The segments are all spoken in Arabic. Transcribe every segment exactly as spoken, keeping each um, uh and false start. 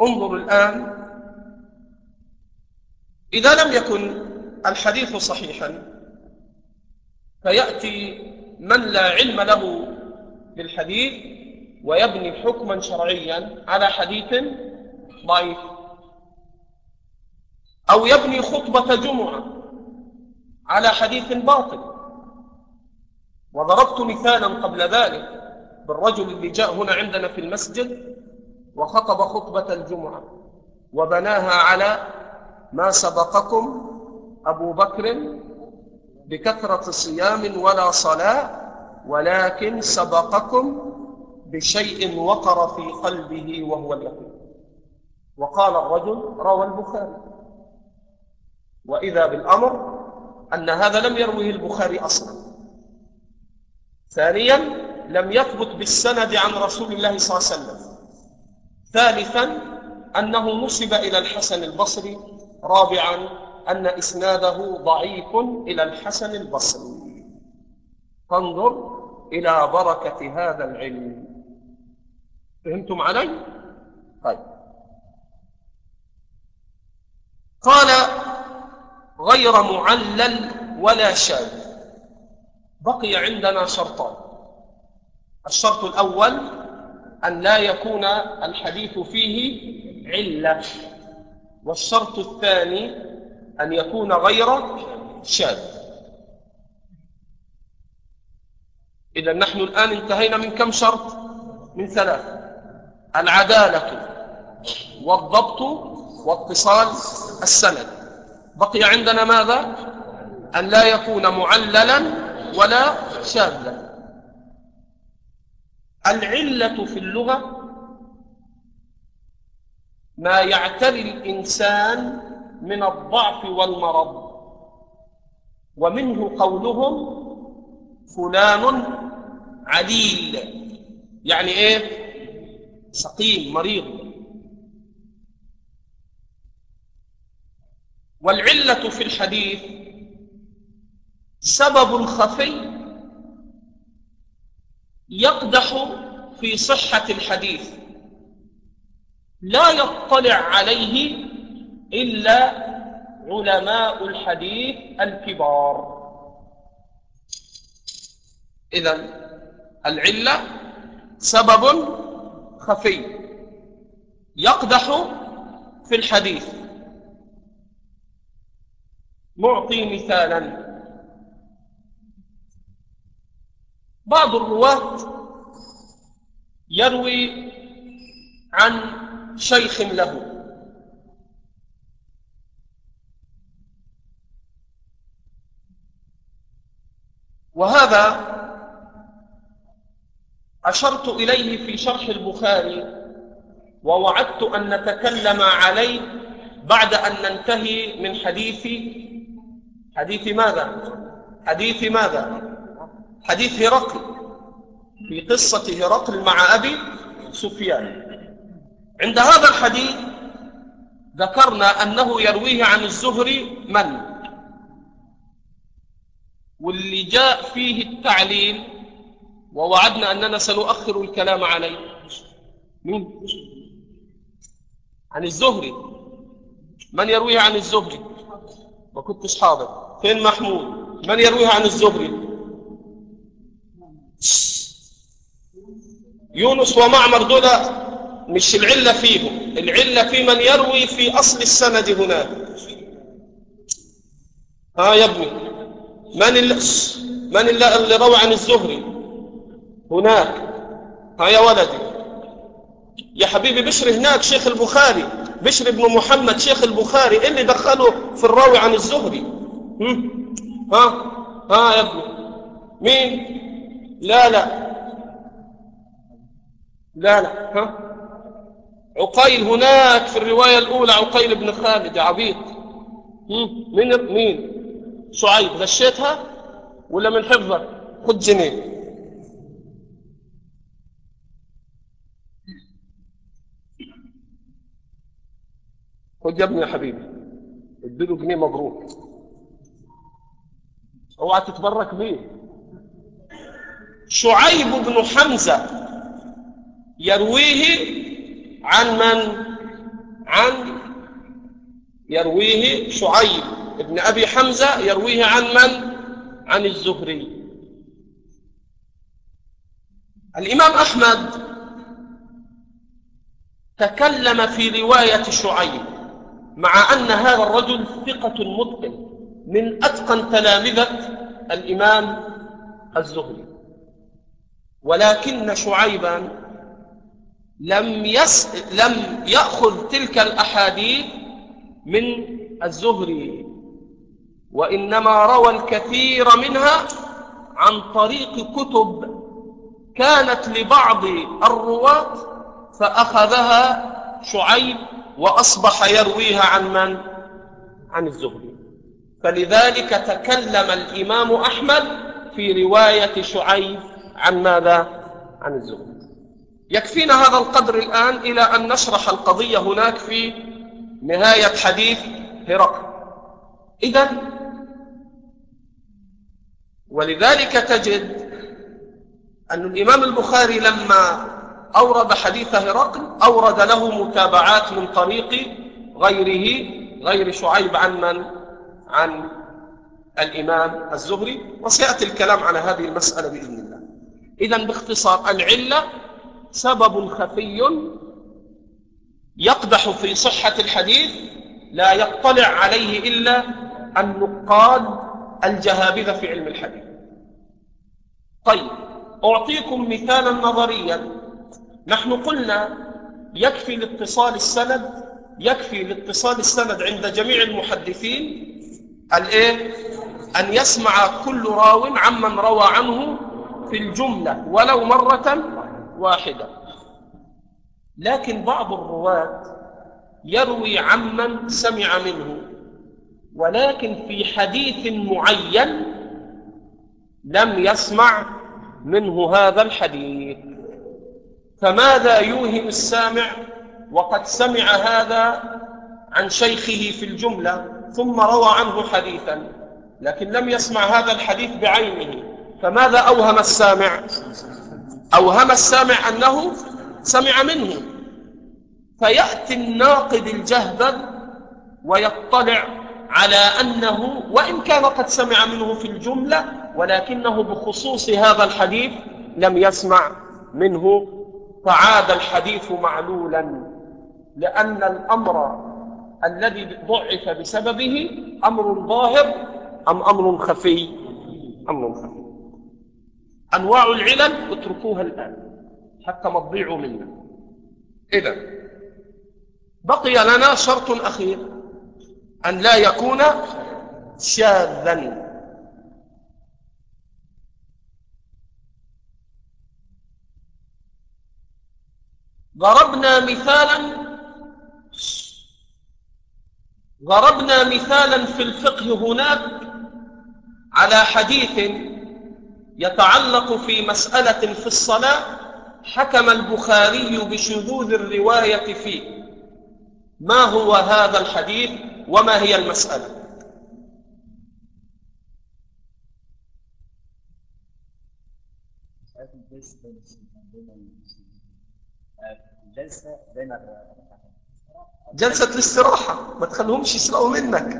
انظر الآن، إذا لم يكن الحديث صحيحا فيأتي من لا علم له بالحديث ويبني حكما شرعيا على حديث ضعيف، أو يبني خطبة جمعة على حديث باطل. وضربت مثالا قبل ذلك بالرجل اللي جاء هنا عندنا في المسجد وخطب خطبة الجمعة وبناها على ما سبقكم أبو بكر بكثرة صيام ولا صلاة، ولكن سبقكم بشيء وقر في قلبه وهو اليقين. وقال الرجل روى البخاري، وإذا بالأمر أن هذا لم يروه البخاري أصلا. ثانيا، لم يثبت بالسند عن رسول الله صلى الله عليه وسلم. ثالثا، أنه نسب إلى الحسن البصري. رابعا، أن إسناده ضعيف إلى الحسن البصري. فانظر إلى بركة هذا العلم. فهمتم علي؟ طيب. قال غير معلل ولا شاذ. بقي عندنا شرطان. الشرط الأول أن لا يكون الحديث فيه علة، والشرط الثاني أن يكون غير شاذ. إذا نحن الآن انتهينا من كم شرط؟ من ثلاث: العدالة والضبط واتصال السند. بقي عندنا ماذا؟ أن لا يكون معللا ولا شاذا. العلة في اللغة ما يعتري الإنسان من الضعف والمرض، ومنه قولهم فلان عليل، يعني إيه؟ سقيم مريض. والعلة في الحديث سبب خفي يقدح في صحة الحديث لا يطلع عليه إلا علماء الحديث الكبار. إذن العلة سبب خفي يقدح في الحديث. نعطي مثالا: بعض الرواة يروي عن شيخ له، وهذا أشرت إليه في شرح البخاري، ووعدت أن نتكلم عليه بعد أن ننتهي من حديث حديث ماذا؟ حديث ماذا؟ حديث هرقل، في قصة هرقل مع أبي سفيان. عند هذا الحديث ذكرنا أنه يرويه عن الزهري من؟ واللي جاء فيه التعليل ووعدنا أننا سنؤخر الكلام عليه مين؟ عن الزهري. من يرويه عن الزهري؟ ما كنتش حاضر. فين محمود؟ من يرويه عن الزهري؟ يونس ومعمر دول مش العلة فيهم، العلة في من يروي في أصل السند هناك. ها يا ابني، من اللي, من اللي, اللي روى عن الزهري هناك؟ ها يا ولدي يا حبيبي، بشر هناك شيخ البخاري، بشر بن محمد شيخ البخاري. إيه اللي دخله في الراوي عن الزهري؟ هم؟ ها ها يا ابني، مين؟ لا لا لا لا ها عقيل هناك في الرواية الأولى، عقيل بن خالد يا عبيط. مين مين؟ شعيب. غشيتها ولا من حفظك؟ خد جنيه. خد يا ابني يا حبيبي، اديله جنيه مبروك، اوعى تتبرك بيه. شعيب بن حمزة يرويه عن من؟ عن يرويه شعيب ابن أبي حمزة يرويه عن من؟ عن الزهري. الإمام أحمد تكلم في رواية شعيب مع أن هذا الرجل ثقة متقن من أتقن تلامذة الإمام الزهري، ولكن شعيبا لم, يس... لم يأخذ تلك الأحاديث من الزهري، وإنما روى الكثير منها عن طريق كتب كانت لبعض الرواة فأخذها شعيب وأصبح يرويها عن من؟ عن الزهري. فلذلك تكلم الإمام أحمد في رواية شعيب عن ماذا؟ عن الزهري. يكفينا هذا القدر الآن إلى أن نشرح القضية هناك في نهاية حديث هرقل. إذن ولذلك تجد أن الإمام البخاري لما أورد حديث هرقل أورد له متابعات من طريق غيره غير شعيب عن من؟ عن الإمام الزهري، وسيأتي الكلام على هذه المسألة بإذن الله. إذن باختصار العلة سبب خفي يقدح في صحة الحديث لا يطلع عليه إلا النقاد الجهابذة في علم الحديث. طيب أعطيكم مثالا نظريا. نحن قلنا يكفي الاتصال السند يكفي الاتصال السند عند جميع المحدثين الايه أن يسمع كل راو عمن روى عنه في الجملة ولو مرة واحدة، لكن بعض الرواة يروي عمن سمع منه ولكن في حديث معين لم يسمع منه هذا الحديث، فماذا يوهم السامع وقد سمع هذا عن شيخه في الجملة ثم روى عنه حديثا لكن لم يسمع هذا الحديث بعينه؟ فماذا أوهم السامع؟ أوهم السامع أنه سمع منه، فيأتي الناقد الجهبذ ويطلع على أنه وإن كان قد سمع منه في الجملة ولكنه بخصوص هذا الحديث لم يسمع منه، فعاد الحديث معلولا، لأن الأمر الذي ضعف بسببه أمر ظاهر أم أمر خفي؟ أمر خفي. أنواع العلل اتركوها الآن حتى ما تضيعوا منا. إذن بقي لنا شرط أخير، أن لا يكون شاذا. ضربنا مثالا ضربنا مثالا في الفقه هناك على حديث يتعلق في مسألة في الصلاة حكم البخاري بشذوذ الرواية فيه. ما هو هذا الحديث وما هي المسألة؟ جلسة الاستراحة، ما تخليهمش يسرقوا منك.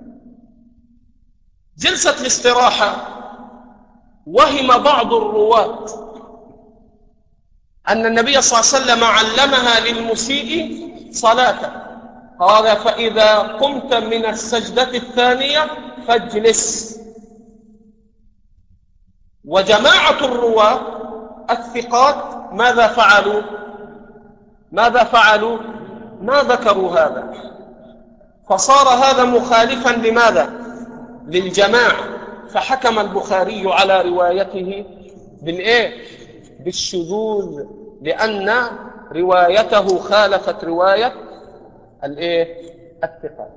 جلسة الاستراحة وهم بعض الرواة أن النبي صلى الله عليه وسلم علمها للمسيء صلاته، قال فإذا قمت من السجدة الثانية فاجلس. وجماعة الرواة الثقات ماذا فعلوا؟ ماذا فعلوا؟ ما ذكروا هذا، فصار هذا مخالفا لماذا؟ للجماعة، فحكم البخاري على روايته بالإيه؟ بالشذوذ، لأن روايته خالفت رواية الإيه؟ الثقات.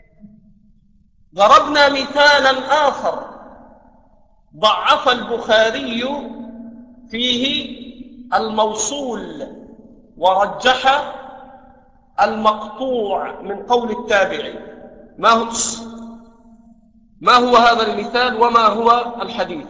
ضربنا مثالا آخر ضعف البخاري فيه الموصول ورجح المقطوع من قول التابعي. ما هو ما هو هذا المثال وما هو الحديث؟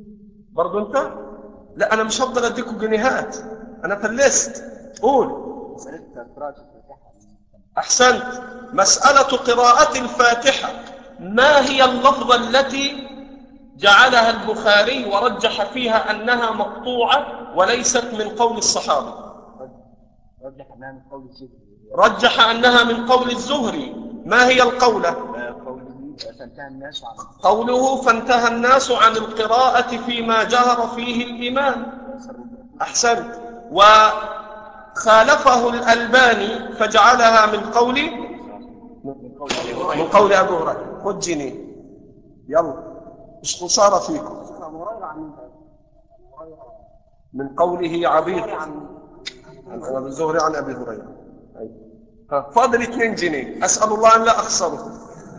برضو انت؟ لا انا مش هفضل اديكم جنيهات، انا فلست. قول أحسنت. مسألة قراءة الفاتحة، ما هي اللفظة التي جعلها البخاري ورجح فيها أنها مقطوعة وليست من قول الصحابة؟ رجح أنها من قول الزهري. رجح أنها من قول الزهري. ما هي القولة؟ قوله فانتهى الناس عن القراءة فيما جهر فيه الإمام. أحسنت. وخالفه الألباني فجعلها من قول من قول أبو هريرة. خد جنيه يلا، مش خسارة فيكم. من قوله عبيد عن الزهري عن أبي هريرة. فاضل اثنين جنيه، أسأل الله أن لا أخسره.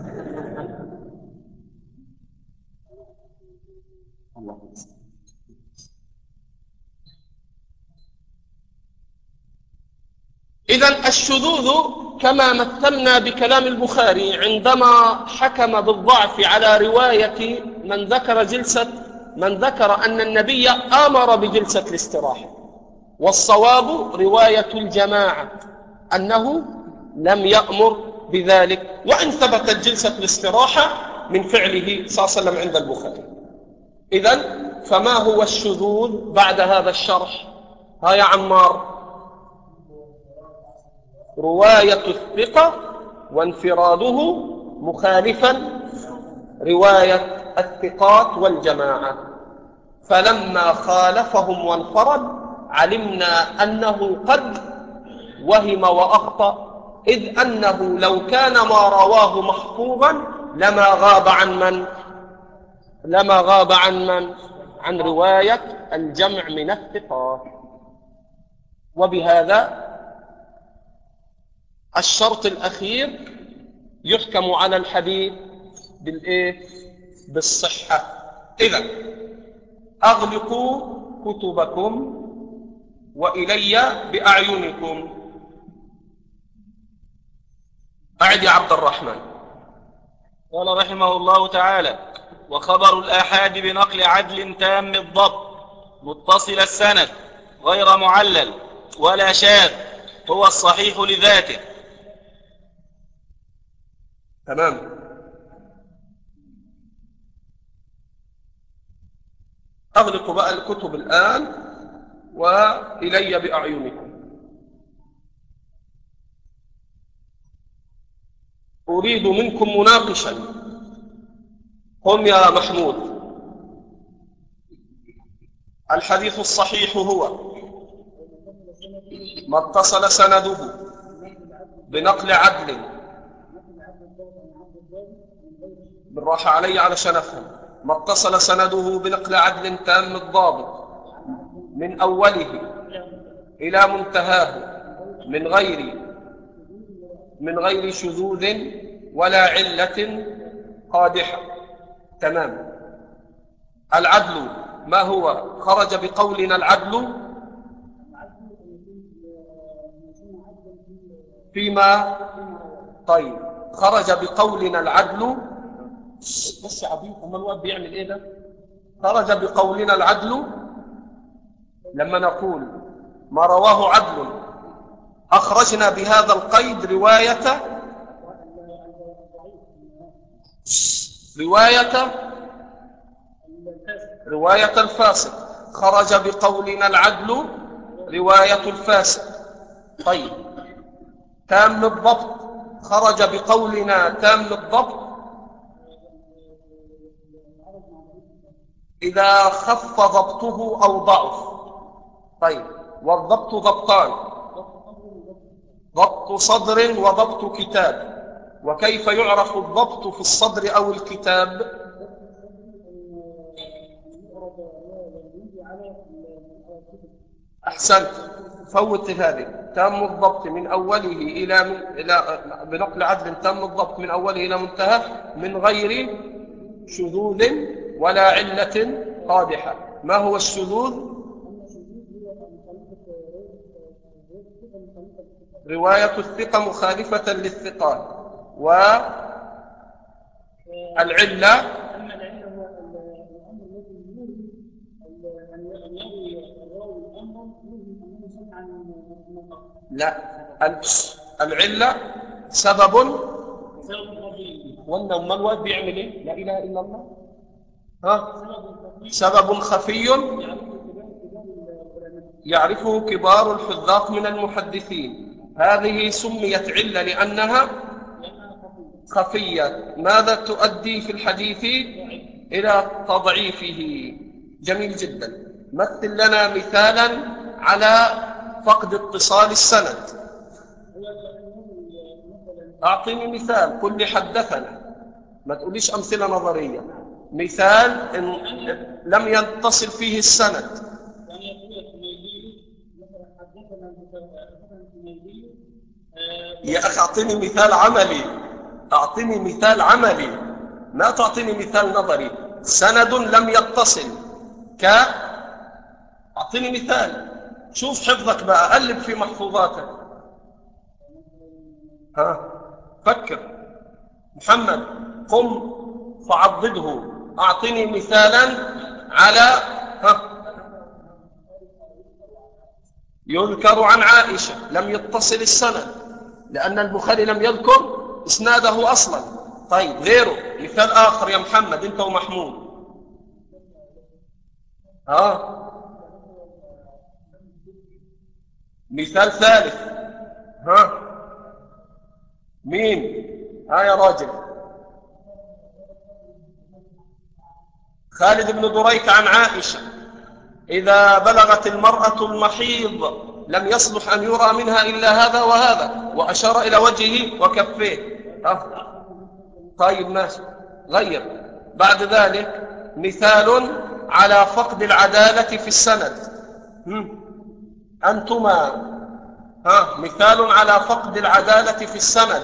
إذن الشذوذ كما مثلنا بكلام البخاري عندما حكم بالضعف على رواية من ذكر جلسة من ذكر أن النبي آمر بجلسة الاستراحة، والصواب رواية الجماعة أنه لم يأمر بذلك، وإن ثبتت جلسة الاستراحة من فعله صلى الله عليه وسلم عند البخاري. إذن فما هو الشذوذ بعد هذا الشرح؟ ها يا عمار. رواية الثقة وانفراده مخالفا رواية الثقات والجماعة. فلما خالفهم وانفرد علمنا أنه قد وهم وأخطأ، إذ أنه لو كان ما رواه محفوظا لما غاب عن من؟ لما غاب عن من؟ عن رواية الجمع من الثقات. وبهذا الشرط الأخير يحكم على الحديث بالإيه؟ بالصحة. إذن أغلقوا كتبكم وإلي بأعينكم. أعد يا عبد الرحمن. قال رحمه الله تعالى: وخبر الآحاد بنقل عدل تام الضبط متصل السند غير معلل ولا شاذ هو الصحيح لذاته. تمام. أغلقوا بقى الكتب الآن وإلي بأعينكم. أريد منكم مناقشا. قم يا محمود. الحديث الصحيح هو ما اتصل سنده بنقل عدل. بالراحة علي علشان أفهم. ما اتصل سنده بنقل عدل تام الضابط من أوله إلى منتهاه من غير من غير شذوذ ولا علة قادحة. تمام. العدل ما هو؟ خرج بقولنا العدل فيما طيب خرج بقولنا العدل. بس يا عبيد، أما الواد بيعمل إيه ده؟ خرج بقولنا العدل لما نقول ما رواه عدل أخرجنا بهذا القيد رواية رواية رواية الفاسق. خرج بقولنا العدل رواية الفاسق. طيب تام الضبط خرج بقولنا تام الضبط إذا خف ضبطه أو ضعف. طيب والضبط ضبطان: ضبط صدر وضبط كتاب. وكيف يعرف الضبط في الصدر أو الكتاب؟ أحسنت. فوت هذه. تام الضبط من أوله إلى, من... إلى بنقل عدل تام الضبط من أوله إلى منتهى من غير شذوذ ولا علة قادحة. ما هو الشذوذ؟ رواية الثقة مخالفة للثقات. والعلة لا، العلة سبب وأن أمال الواد بيعمل إيه؟ لا إله إلا الله. ها؟ سبب خفي يعرفه كبار الحذاق من المحدثين. هذه سميت علة لأنها خفية. ماذا تؤدي في الحديث؟ إلى تضعيفه. جميل جدا. مثل لنا مثالا على فقد اتصال السند. أعطيني مثال. قل لي حدثنا، ما تقوليش أمثلة نظرية. مثال إن لم يتصل فيه السند. يا أخي أعطيني مثال عملي، أعطيني مثال عملي، ما تعطيني مثال نظري. سند لم يتصل ك أعطيني مثال. شوف حفظك بقى، ألف في محفوظاتك. ها، فكر محمد، قم فعضده. أعطني مثالا على ها يذكر عن عائشة لم يتصل السند لأن البخاري لم يذكر إسناده أصلا. طيب غيره، مثال آخر يا محمد أنت ومحمود. ها، مثال ثالث. ها، مين؟ ها يا راجل. خالد بن دريك عن عائشة إذا بلغت المرأة المحيض لم يصلح أن يرى منها إلا هذا وهذا، وأشار إلى وجهه وكفيه. ها، طيب ماشي، غير. بعد ذلك مثال على فقد العدالة في السند. أنتما ها، مثال على فقد العدالة في السند.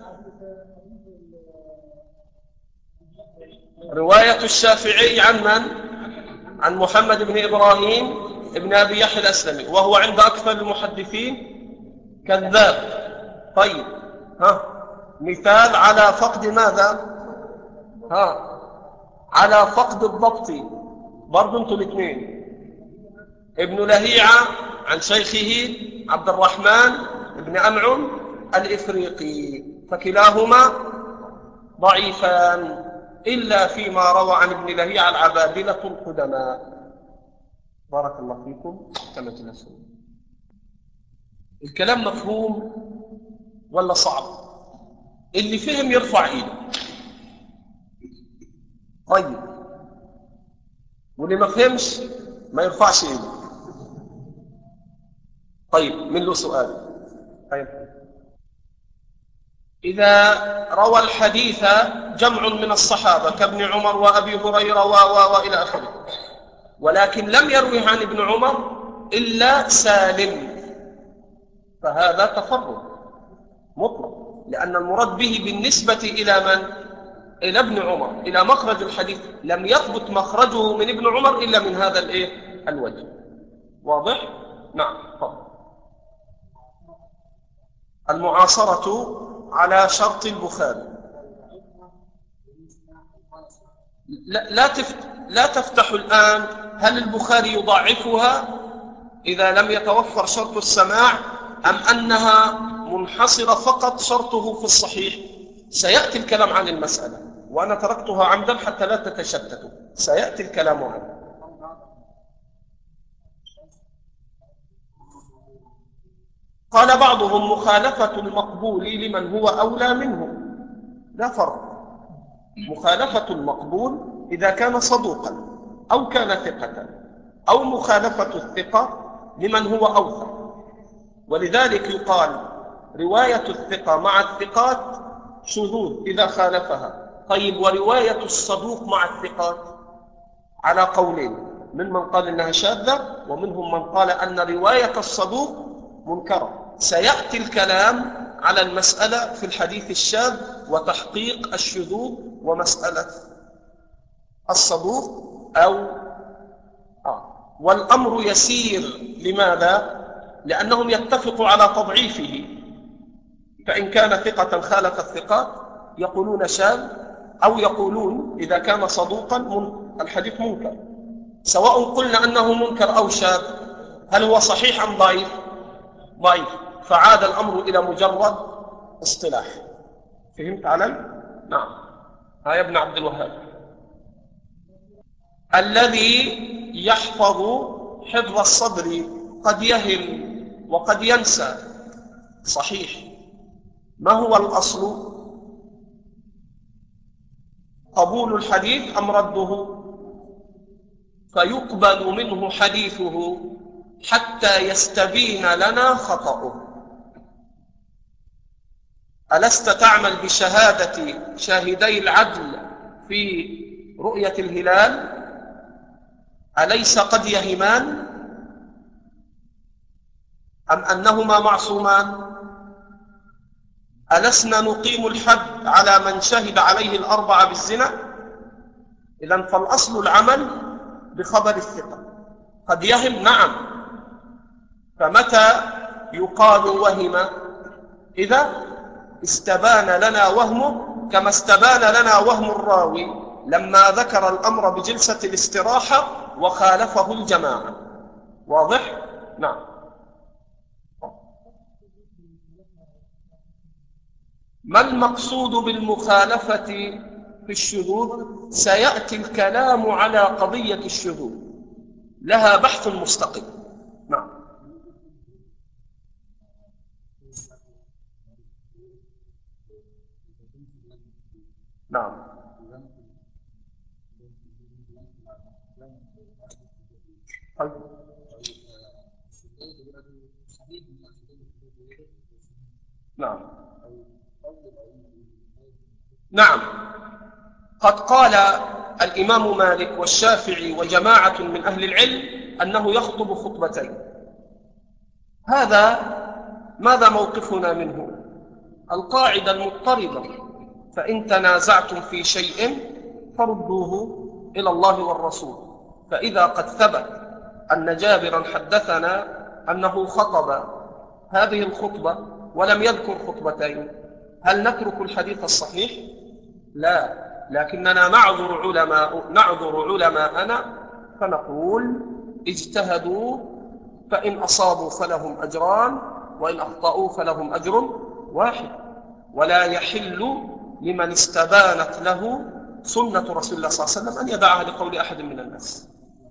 رواية الشافعي عن من؟ عن محمد بن إبراهيم ابن أبي يحيى الأسلمي، وهو عند أكثر المحدثين كذاب. طيب ها، مثال على فقد ماذا؟ ها، على فقد الضبط. برضو انتوا الاثنين. ابن لهيعة عن شيخه عبد الرحمن بن أنعم الإفريقي، فكلاهما ضعيفان إلا فيما روى عن ابن لهيعة العبادلة القدماء. بارك الله فيكم. كما تنسون. الكلام مفهوم ولا صعب؟ اللي فهم يرفع ايده. طيب، واللي ما فهمش ما يرفعش ايده. طيب، من له سؤال؟ طيب، إذا روى الحديث جمع من الصحابة كابن عمر وأبي هريرة و و وإلى آخره، ولكن لم يروه عن ابن عمر إلا سالم، فهذا تفرد مطلق، لأن المراد به بالنسبة إلى من؟ إلى ابن عمر، إلى مخرج الحديث. لم يثبت مخرجه من ابن عمر إلا من هذا الإيه؟ الوجه. واضح؟ نعم. طبعا. المعاصرة على شرط البخاري. لا, لا, تفت... لا تفتح الآن هل البخاري يضعفها إذا لم يتوفر شرط السماع أم أنها منحصرة فقط شرطه في الصحيح. سيأتي الكلام عن المسألة، وأنا تركتها عمدا حتى لا تتشتتوا. سيأتي الكلام عنه. قال بعضهم مخالفة المقبول لمن هو أولى منه. لا فرق. مخالفة المقبول إذا كان صدوقا أو كان ثقة، أو مخالفة الثقة لمن هو أوثق. ولذلك يقال رواية الثقة مع الثقات شذوذ إذا خالفها. طيب، ورواية الصدوق مع الثقات على قولين، من من قال إنها شاذة، ومنهم من قال أن رواية الصدوق منكرة. سيأتي الكلام على المسألة في الحديث الشاذ وتحقيق الشذوذ ومسألة الصدوق أو آه. والأمر يسير. لماذا؟ لأنهم يتفقوا على تضعيفه، فإن كان ثقة خالف الثقات يقولون شاذ، أو يقولون إذا كان صدوقا من الحديث منكر. سواء قلنا أنه منكر أو شاذ، هل هو صحيح أم ضعيف؟ ضعيف، فعاد الأمر إلى مجرد اصطلاح. فهمت علي؟ نعم. ها يا ابن عبد الوهاب. الذي يحفظ حفظ الصدر قد يهم وقد ينسى، صحيح. ما هو الأصل؟ قبول الحديث أم رده؟ فيقبل منه حديثه حتى يستبين لنا خطأه. ألست تعمل بشهادة شاهدي العدل في رؤية الهلال؟ أليس قد يهمان أم أنهما معصومان؟ ألسنا نقيم الحد على من شهد عليه الأربعة بالزنا؟ إذن فالأصل العمل بخبر الثقة. قد يهم، نعم. فمتى يقال وهم؟ إذا استبان لنا وهمه، كما استبان لنا وهم الراوي لما ذكر الأمر بجلسة الاستراحة وخالفه الجماعة. واضح؟ نعم. ما المقصود بالمخالفة في الشذوذ؟ سيأتي الكلام على قضية الشذوذ، لها بحث مستقل. نعم. نعم. طيب. نعم. نعم. قد قال الإمام مالك والشافعي وجماعة من أهل العلم أنه يخطب خطبتين. هذا ماذا موقفنا منه؟ القاعدة المضطردة: فإن تنازعتم في شيء فردوه إلى الله والرسول. فإذا قد ثبت أن جابرا حدثنا أنه خطب هذه الخطبة ولم يذكر خطبتين، هل نترك الحديث الصحيح؟ لا، لكننا نعذر علماء نعذر علماءنا فنقول اجتهدوا، فإن أصابوا فلهم أجران وإن أخطأوا فلهم أجر واحد. ولا يحل لمن استبانت له سنة رسول الله صلى الله عليه وسلم أن يدعها لقول أحد من الناس.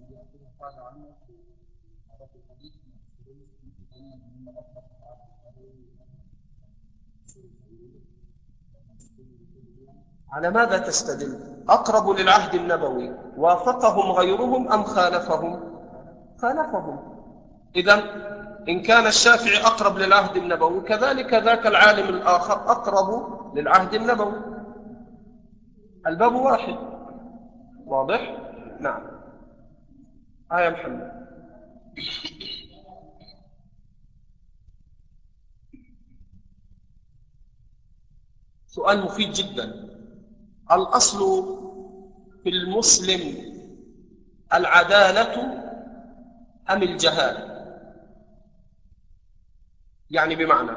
على ماذا تستدل؟ أقرب للعهد النبوي، وافقهم غيرهم أم خالفهم؟ خالفهم. إذن إن كان الشافعي أقرب للعهد النبوي، كذلك ذاك العالم الآخر أقرب للعهد النبوي. الباب واحد. واضح؟ نعم. آية محمد. سؤال مفيد جدا. الأصل في المسلم العدالة أم الجهالة؟ يعني بمعنى: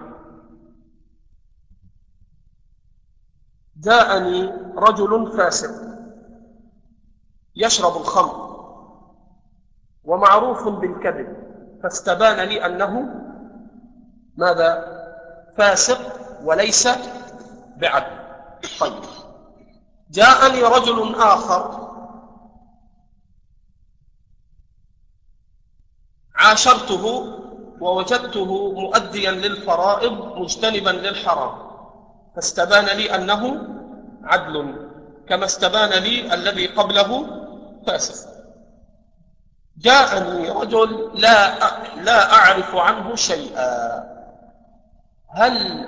جاءني رجل فاسق يشرب الخمر ومعروف بالكذب، فاستبان لي أنه ماذا؟ فاسق وليس بعدل. طيب، جاءني رجل آخر عاشرته ووجدته مؤديا للفرائض مجتنبا للحرام، فاستبان لي أنه عدل، كما استبان لي الذي قبله فاسق. جاءني رجل لا لا أعرف عنه شيئا، هل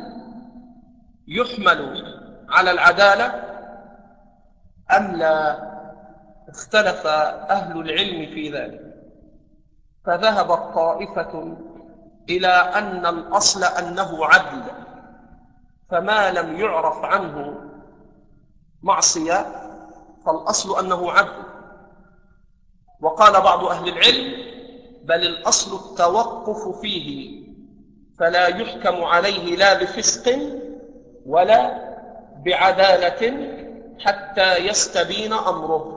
يحمل على العدالة أم لا؟ اختلف أهل العلم في ذلك، فذهبت طائفة إلى أن الأصل أنه عدل، فما لم يعرف عنه معصية فالأصل أنه عدل. وقال بعض أهل العلم: بل الأصل التوقف فيه، فلا يحكم عليه لا بفسق ولا بعدالة حتى يستبين أمره.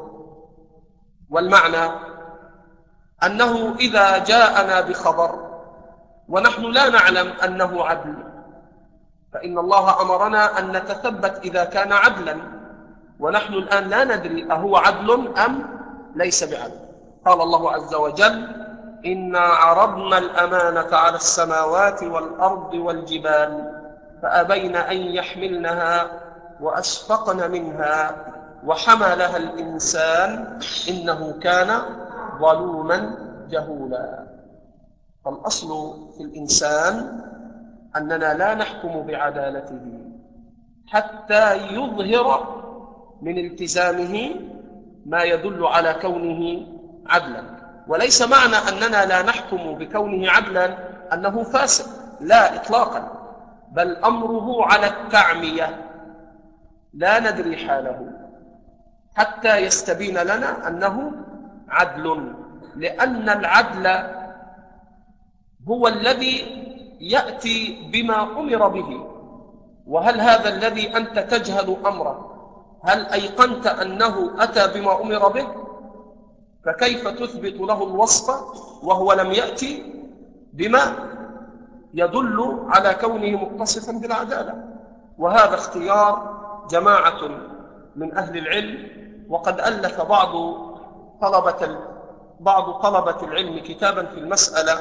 والمعنى أنه إذا جاءنا بخبر ونحن لا نعلم أنه عدل، فإن الله أمرنا أن نتثبت إذا كان عدلا، ونحن الآن لا ندري أهو عدل أم ليس بعدل. قال الله عز وجل: إنا عرضنا الأمانة على السماوات والأرض والجبال فأبين أن يحملنها وأشفقن منها وحملها الإنسان إنه كان ظلوما جهولا. فالأصل في الإنسان أننا لا نحكم بعدالته حتى يظهر من التزامه ما يدل على كونه عدلا، وليس معنى أننا لا نحكم بكونه عدلا أنه فاسد، لا إطلاقا، بل أمره على التعمية، لا ندري حاله حتى يستبين لنا أنه عدل، لأن العدل هو الذي يأتي بما أمر به. وهل هذا الذي أنت تجهل أمره هل أيقنت أنه أتى بما أمر به؟ فكيف تثبت له الوصف وهو لم يأتي بما يدل على كونه متصفا بالعدالة؟ وهذا اختيار جماعة من أهل العلم، وقد ألف بعض طلبة بعض طلبة العلم كتابا في المسألة: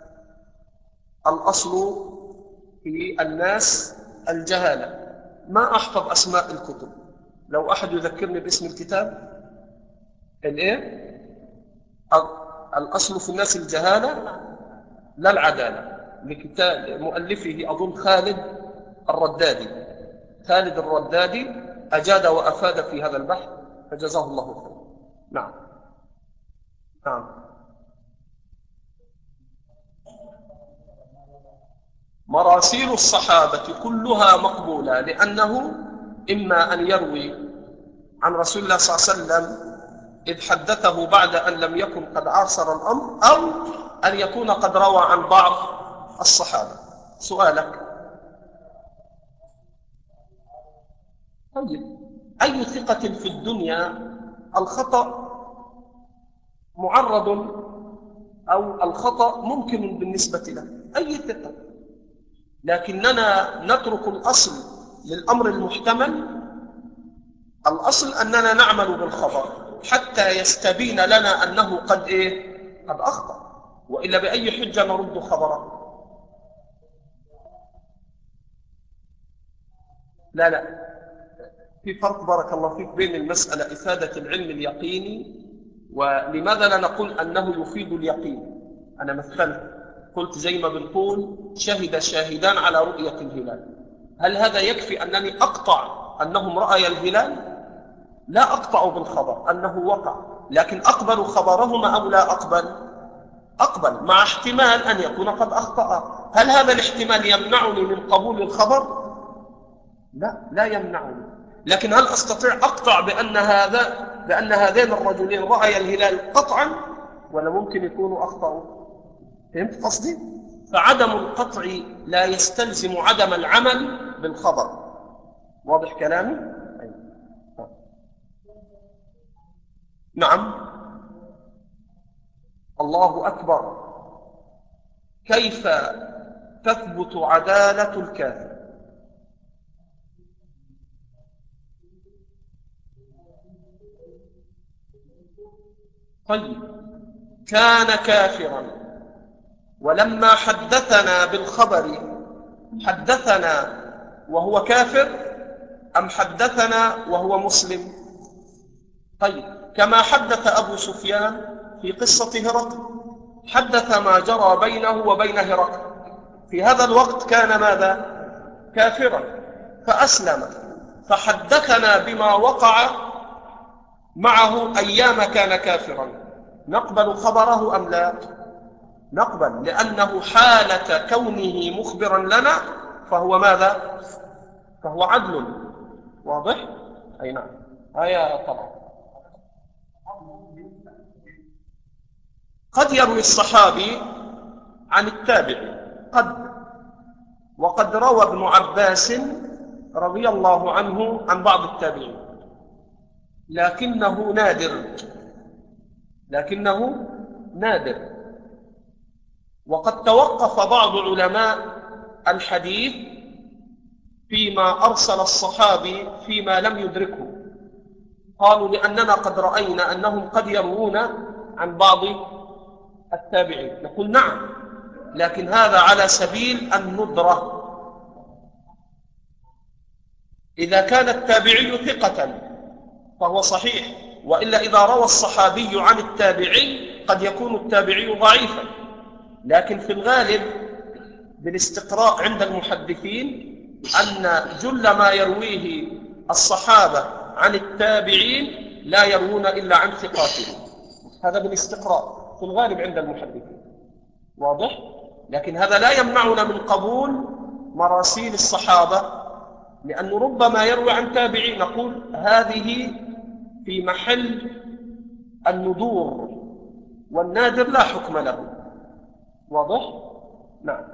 الأصل في الناس الجهالة. ما أحفظ أسماء الكتب، لو أحد يذكرني باسم الكتاب. الإيه؟ الأصل في الناس الجهالة لا العدالة، لكتاب مؤلفه أظن خالد الردادي. خالد الردادي أجاد وأفاد في هذا البحث فجزاه الله خيرا. نعم نعم. مراسيل الصحابة كلها مقبولة، لأنه إما أن يروي عن رسول الله صلى الله عليه وسلم إذ حدثه بعد أن لم يكن قد عاصر الأمر، أو أن يكون قد روى عن بعض الصحابة. سؤالك. طيب، أي ثقة في الدنيا الخطأ معرض أو الخطأ ممكن بالنسبة له، أي ثقة، لكننا نترك الأصل للأمر المحتمل. الأصل أننا نعمل بالخبر حتى يستبين لنا أنه قد إيه؟ قد أخطأ، وإلا بأي حجة نرد خبره؟ لا لا، في فرق بارك الله فيك بين المسألة إفادة العلم اليقيني، ولماذا لا نقول أنه يفيد اليقين. أنا مثلت قلت زي ما بنقول شهد شاهدان على رؤية الهلال، هل هذا يكفي أنني أقطع أنهم رأي الهلال؟ لا أقطع بالخبر أنه وقع، لكن أقبل خبرهما أو لا أقبل؟ أقبل، مع احتمال أن يكون قد أخطأ. هل هذا الاحتمال يمنعني من قبول الخبر؟ لا، لا يمنعني. لكن هل أستطيع أقطع بأن هذا بأن هذين الرجلين رأي الهلال قطعا، ولا ممكن يكونوا أخطأوا؟ فهمت قصدي؟ فعدم القطع لا يستلزم عدم العمل بالخبر. واضح كلامي؟ نعم. الله أكبر. كيف تثبت عدالة الكافر؟ طيب، كان كافرا ولما حدثنا بالخبر حدثنا وهو كافر أم حدثنا وهو مسلم؟ طيب، كما حدث أبو سفيان في قصة هرقل، حدث ما جرى بينه وبين هرقل. في هذا الوقت كان ماذا؟ كافرا، فأسلم، فحدثنا بما وقع معه أيام كان كافرا. نقبل خبره أم لا؟ نقبل، لأنه حالة كونه مخبرا لنا فهو ماذا؟ فهو عدل. واضح؟ أي نعم. آية طبعا. قد يروي الصحابي عن التابعي، قد، وقد روى ابن عباس رضي الله عنه عن بعض التابعين، لكنه نادر لكنه نادر وقد توقف بعض علماء الحديث فيما أرسل الصحابي فيما لم يدركه، قالوا لأننا قد رأينا أنهم قد يروون عن بعض التابعين. نقول نعم، لكن هذا على سبيل الندرة. إذا كان التابعي ثقة فهو صحيح، وإلا إذا روى الصحابي عن التابعي قد يكون التابعي ضعيفا. لكن في الغالب بالاستقراء عند المحدثين أن جل ما يرويه الصحابة عن التابعين لا يروون إلا عن ثقاتهم. هذا بالاستقراء في الغالب عند المحدثين، واضح؟ لكن هذا لا يمنعنا من قبول مراسيل الصحابة، لأنه ربما يروي عن تابعين، نقول هذه في محل الندور، والنادر لا حكم له. واضح؟ نعم.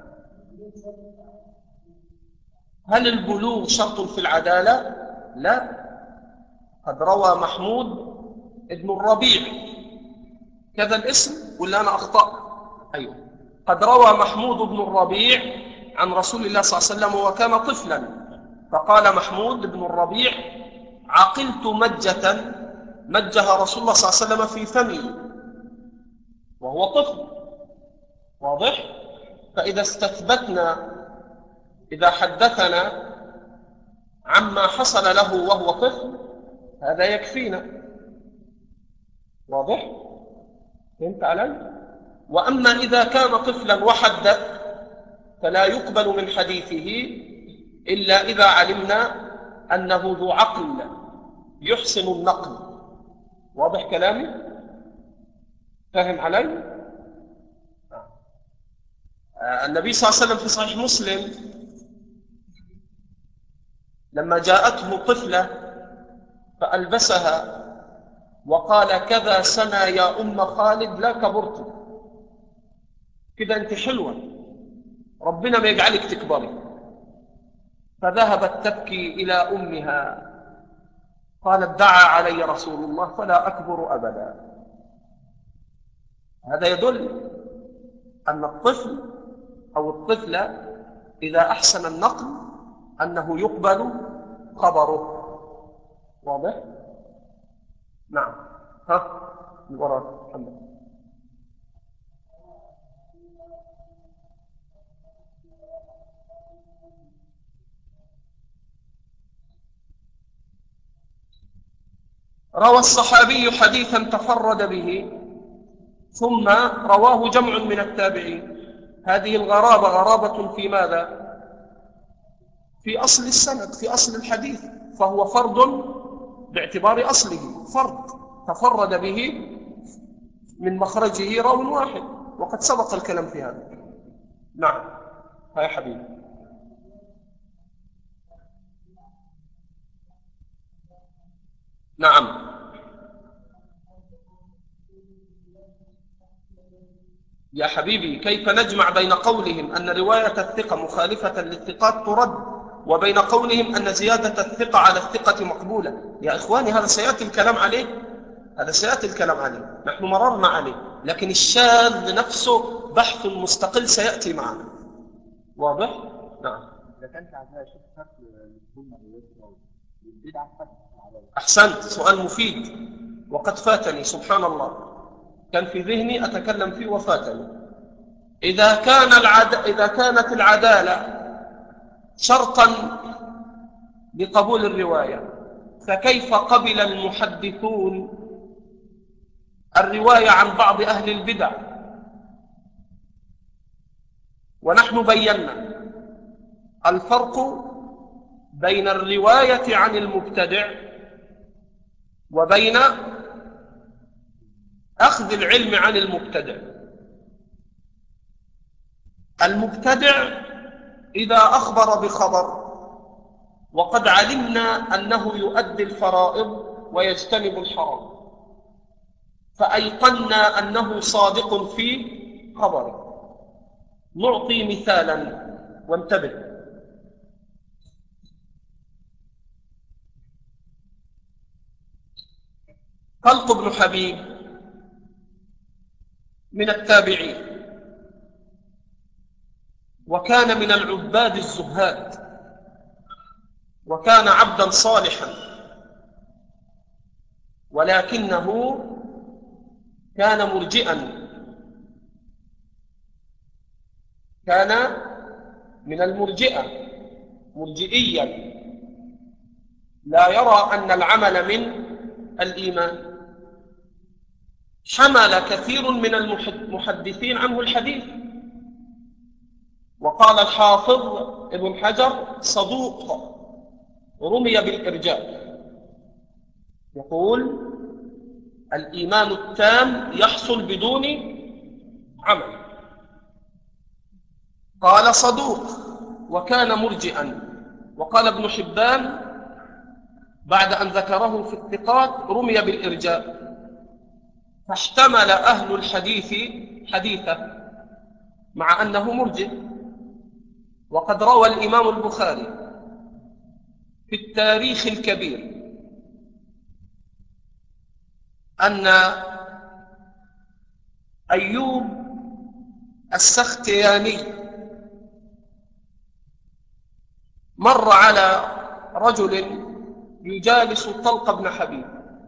هل البلوغ شرط في العدالة؟ لا. قد روى محمود ابن الربيع، كذا الاسم ولا أنا أخطأ؟ أيوه، قد روى محمود بن الربيع عن رسول الله صلى الله عليه وسلم وكان طفلا، فقال محمود بن الربيع: عقلت مجة مجها رسول الله صلى الله عليه وسلم في فمي وهو طفل. واضح؟ فإذا استثبتنا، إذا حدثنا عما حصل له وهو طفل هذا يكفينا. واضح؟ فهمت علي؟ وأما إذا كان طفلا وحدث فلا يقبل من حديثه إلا إذا علمنا أنه ذو عقل يحسن النقل. واضح كلامي؟ فهم علي؟ آه النبي صلى الله عليه وسلم في صحيح مسلم لما جاءته طفلة فألبسها وقال: كذا سنة يا أم خالد لا كبرت، كذا أنت حلوة، ربنا ما يجعلك تكبري. فذهبت تبكي إلى أمها، قالت: دعا علي رسول الله فلا أكبر أبدا. هذا يدل أن الطفل أو الطفلة إذا أحسن النقل أنه يقبل خبره. واضح؟ نعم. ها الوراء محمد. روى الصحابي حديثا تفرد به ثم رواه جمع من التابعين، هذه الغرابة غرابة في ماذا؟ في أصل السند، في أصل الحديث، فهو فرد باعتبار أصله، فرد تفرد به من مخرجه راو واحد، وقد سبق الكلام في هذا. نعم. ها يا حبيبي. نعم يا حبيبي، كيف نجمع بين قولهم أن رواية الثقة مخالفة للثقات ترد وبين قولهم أن زيادة الثقة على الثقة مقبولة؟ يا إخواني هذا سيأتي الكلام عليه، هذا سيأتي الكلام عليه، نحن مررنا عليه، لكن الشاذ نفسه بحث مستقل سيأتي معنا. واضح؟ نعم. إذا كانت عندها شيء فرق للسنة والبدعة فرق. أحسنت، سؤال مفيد وقد فاتني، سبحان الله، كان في ذهني أتكلم فيه وفاتني. إذا كان العد... إذا كانت العدالة شرطا لقبول الرواية، فكيف قبل المحدثون الرواية عن بعض أهل البدع؟ ونحن بينا الفرق بين الرواية عن المبتدع وبين أخذ العلم عن المبتدع. المبتدع إذا أخبر بخبر وقد علمنا أنه يؤدي الفرائض ويجتنب الحرام، فأيقنا أنه صادق في خبره. نعطي مثالا وانتبه. طلق بن حبيب من التابعين، وكان من العباد الزهاد، وكان عبدا صالحا، ولكنه كان مرجئا، كان من المرجئة، مرجئيا، لا يرى أن العمل من الإيمان. حمل كثير من المحدثين عنه الحديث، وقال الحافظ ابن حجر صدوق رمي بالإرجاء، يقول الإيمان التام يحصل بدون عمل. قال صدوق وكان مرجئا. وقال ابن حبان بعد أن ذكره في الثقات رمي بالإرجاء، فاحتمل أهل الحديث حديثه مع أنه مرجئ. وقد روى الإمام البخاري في التاريخ الكبير أن أيوب السختياني مر على رجل يجالس طلق بن حبيب،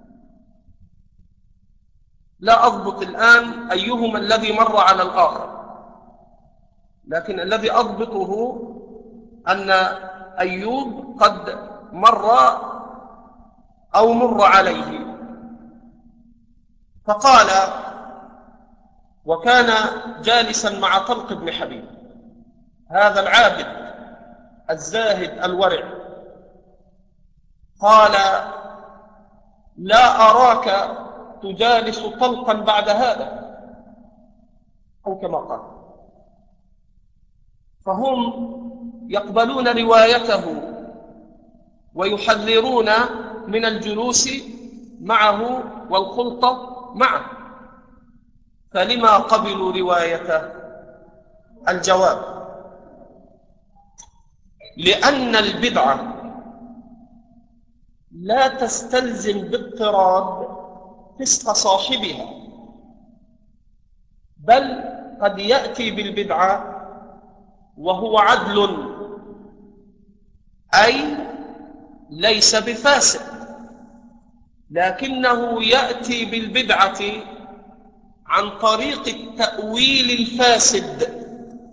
لا أضبط الآن أيهما الذي مر على الآخر، لكن الذي أضبطه أن أيوب قد مر أو مر عليه. فقال، وكان جالسا مع طلق بن حبيب هذا العابد الزاهد الورع، قال لا أراك تجالس طلقا بعد هذا، أو كما قال. فهم يقبلون روايته ويحذرون من الجلوس معه والخلطة معه، فلما قبلوا روايته؟ الجواب: لأن البدعة لا تستلزم باضطراد فسق صاحبها، بل قد يأتي بالبدعة وهو عدل، أي ليس بفاسق، لكنه يأتي بالبدعة عن طريق التأويل الفاسد.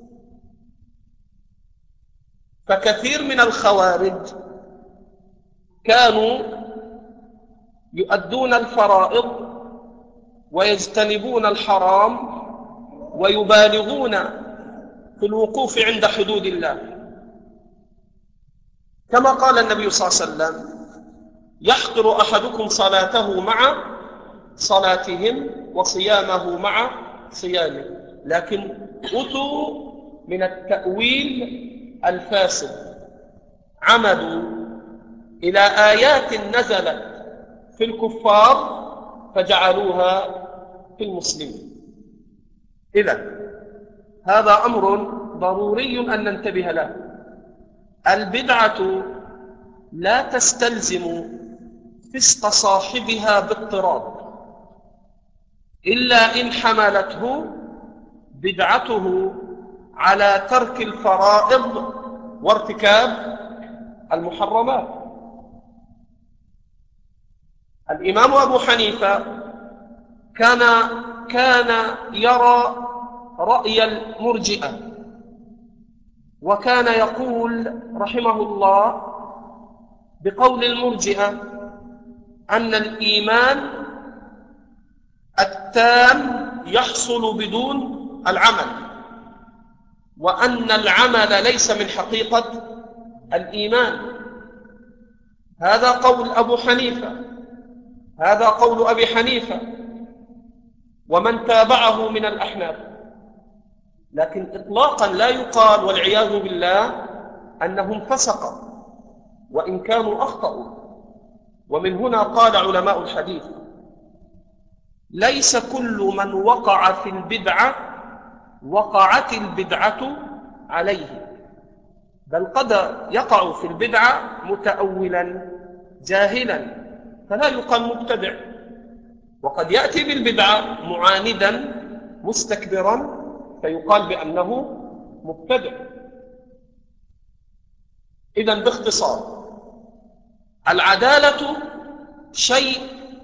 فكثير من الخوارج كانوا يؤدون الفرائض ويجتنبون الحرام ويبالغون في الوقوف عند حدود الله، كما قال النبي صلى الله عليه وسلم: يحقر أحدكم صلاته مع صلاتهم وصيامه مع صيامه. لكن أتوا من التأويل الفاسد، عمدوا إلى آيات نزلت في الكفار فجعلوها في المسلمين. إذن هذا أمر ضروري أن ننتبه له. البدعة لا تستلزم فسق صاحبها باضطراد، إلا إن حملته بدعته على ترك الفرائض وارتكاب المحرمات. الإمام أبو حنيفة كان كان يرى رأي المرجئة، وكان يقول رحمه الله بقول المرجئة أن الإيمان التام يحصل بدون العمل، وأن العمل ليس من حقيقة الإيمان. هذا قول أبو حنيفة، هذا قول أبي حنيفة ومن تابعه من الأحناف. لكن إطلاقا لا يقال والعياذ بالله أنهم فسقوا وإن كانوا أخطأوا. ومن هنا قال علماء الحديث: ليس كل من وقع في البدعة وقعت البدعة عليه، بل قد يقع في البدعة متأولا جاهلا فلا يقال مبتدع، وقد يأتي بالبدعة معاندا مستكبرا فيقال بأنه مبتدع. إذن باختصار، العدالة شيء،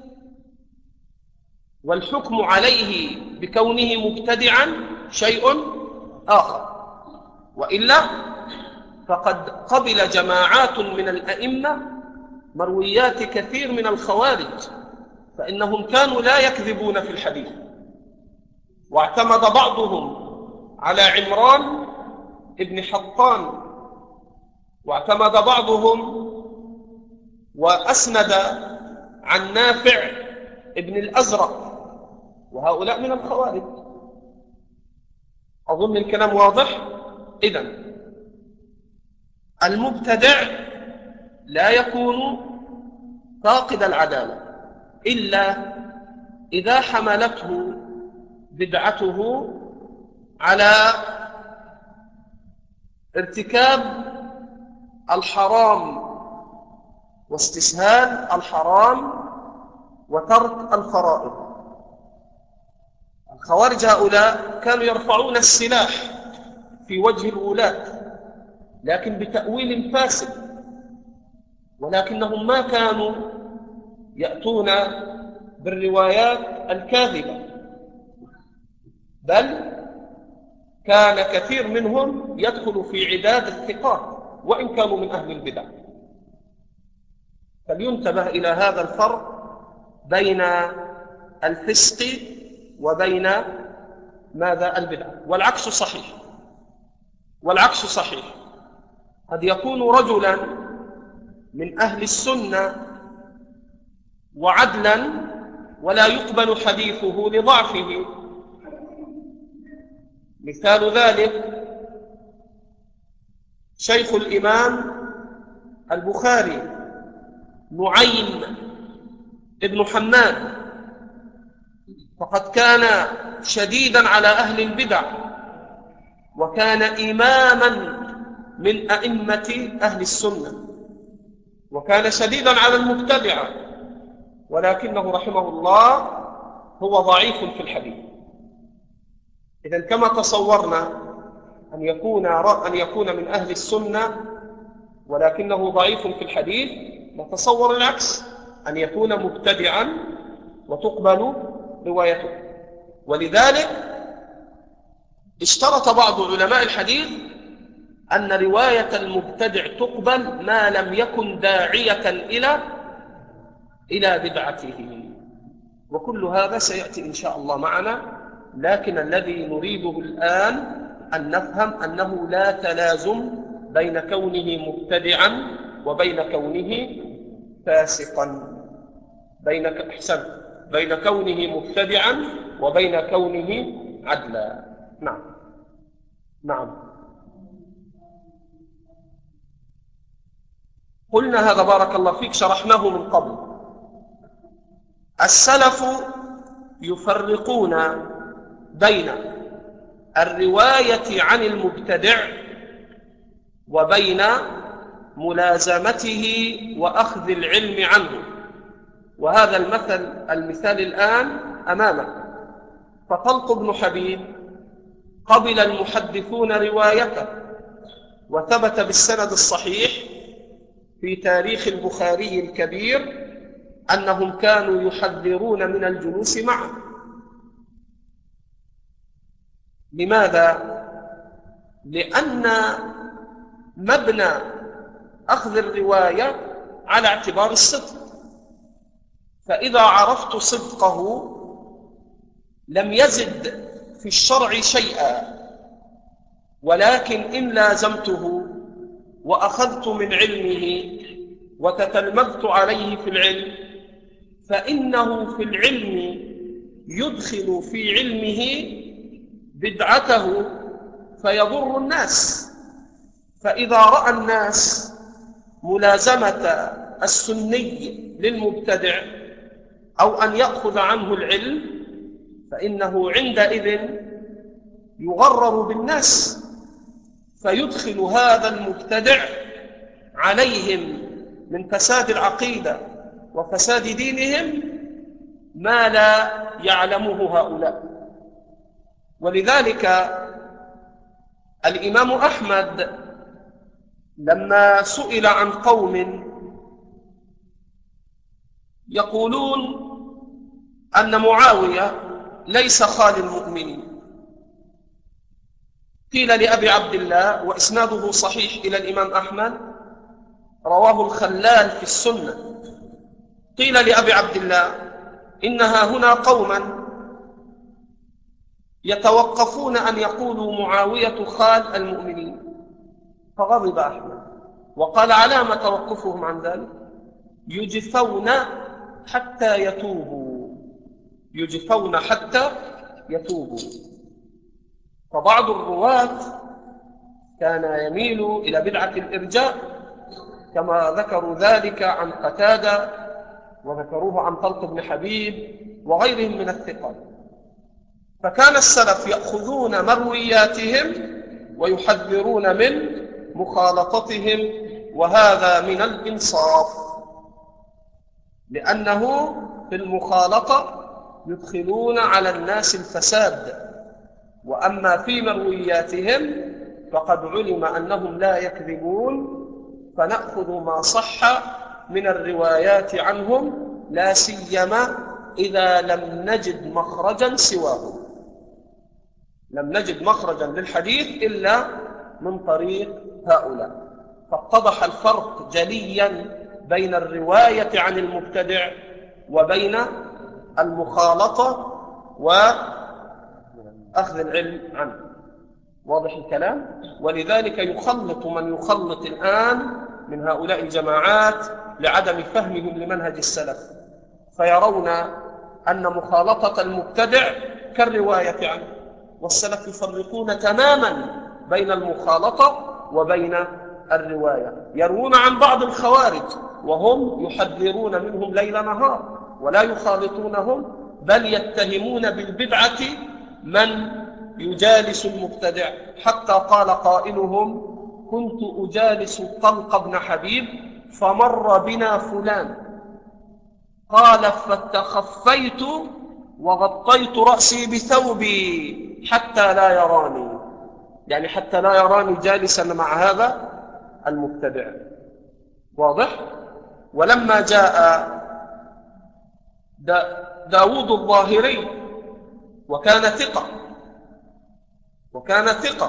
والحكم عليه بكونه مبتدعا شيء آخر، وإلا فقد قبل جماعات من الأئمة مرويات كثير من الخوارج، فإنهم كانوا لا يكذبون في الحديث، واعتمد بعضهم على عمران ابن حطان، واعتمد بعضهم وأسند عن نافع ابن الأزرق، وهؤلاء من الخوارج. أظن الكلام واضح. إذن المبتدع لا يكون فاقد العدالة إلا إذا حملته بدعته على ارتكاب الحرام واستسهال الحرام وترك الفرائض. الخوارج هؤلاء كانوا يرفعون السلاح في وجه الولاة لكن بتأويل فاسد، ولكنهم ما كانوا يأتون بالروايات الكاذبة، بل كان كثير منهم يدخل في عداد الثقات وإن كانوا من أهل البدع. فلينتبه إلى هذا الفرق بين الفسق وبين ماذا البدع. والعكس صحيح، والعكس صحيح، قد يكون رجلا من أهل السنة وعدلا ولا يقبل حديثه لضعفه. مثال ذلك شيخ الإمام البخاري نعيم ابن حماد، فقد كان شديدا على أهل البدع، وكان إماما من أئمة أهل السنة، وكان شديدا على المبتدعة، ولكنه رحمه الله هو ضعيف في الحديث. إذن كما تصورنا أن يكون أن يكون من أهل السنة ولكنه ضعيف في الحديث، نتصور العكس، أن يكون مبتدعا وتقبل روايته. ولذلك اشترط بعض علماء الحديث أن رواية المبتدع تقبل ما لم يكن داعية إلى إلى بدعته. وكل هذا سيأتي إن شاء الله معنا، لكن الذي نريده الآن أن نفهم أنه لا تلازم بين كونه مبتدعا وبين كونه فاسقا، بين أحسن بين كونه مبتدعا وبين كونه عدلا. نعم نعم قلنا هذا بارك الله فيك، شرحناه من قبل. السلف يفرقون بين الرواية عن المبتدع وبين ملازمته وأخذ العلم عنه. وهذا المثل المثال الآن أمامك. فطلق بن حبيب قبل المحدثون روايته، وثبت بالسند الصحيح في تاريخ البخاري الكبير أنهم كانوا يحذرون من الجلوس معه. لماذا؟ لأن مبنى أخذ الرواية على اعتبار الصدق، فإذا عرفت صدقه لم يزد في الشرع شيئا، ولكن إن لازمته وأخذت من علمه وتتلمذت عليه في العلم فإنه في العلم يدخل في علمه بدعته فيضر الناس. فإذا رأى الناس ملازمة السني للمبتدع أو أن يأخذ عنه العلم فإنه عندئذ يغرر بالناس، فيدخل هذا المبتدع عليهم من فساد العقيدة وفساد دينهم ما لا يعلمه هؤلاء. ولذلك الإمام أحمد لما سئل عن قوم يقولون أن معاوية ليس خال المؤمنين، قيل لأبي عبد الله وإسناده صحيح إلى الإمام أحمد، رواه الخلال في السنة، قيل لأبي عبد الله إنها هنا قوما يتوقفون أن يقولوا معاوية خال المؤمنين، فغضب أحمد وقال علامة توقفهم عن ذلك؟ يجفون حتى يتوبوا، يجفون حتى يتوبوا. فبعض الرواة كان يميل إلى بدعة الإرجاء كما ذكروا ذلك عن قتادة وذكروه عن طلق بن حبيب وغيرهم من الثقات. فكان السلف يأخذون مروياتهم ويحذرون من مخالطتهم، وهذا من الإنصاف، لأنه في المخالطة يدخلون على الناس الفساد، وأما في مروياتهم فقد علم أنهم لا يكذبون، فنأخذ ما صح من الروايات عنهم، لا سيما إذا لم نجد مخرجا سواه، لم نجد مخرجا للحديث إلا من طريق هؤلاء. فاتضح الفرق جليا بين الرواية عن المبتدع وبين المخالطة وأخذ العلم عنه. واضح الكلام؟ ولذلك يخلط من يخلط الآن من هؤلاء الجماعات لعدم فهمهم لمنهج السلف، فيرون أن مخالطة المبتدع كالرواية عنه، والسلف يفرقون تماما بين المخالطة وبين الرواية. يروون عن بعض الخوارج وهم يحذرون منهم ليل نهار ولا يخالطونهم، بل يتهمون بالبدعة من يجالس المبتدع، حتى قال قائلهم كنت أجالس طلق بن حبيب فمر بنا فلان، قال فتخفيت وغطيت رأسي بثوبي حتى لا يراني، يعني حتى لا يراني جالسا مع هذا المبتدع. واضح؟ ولما جاء دا داود الظاهري وكان ثقة وكان ثقة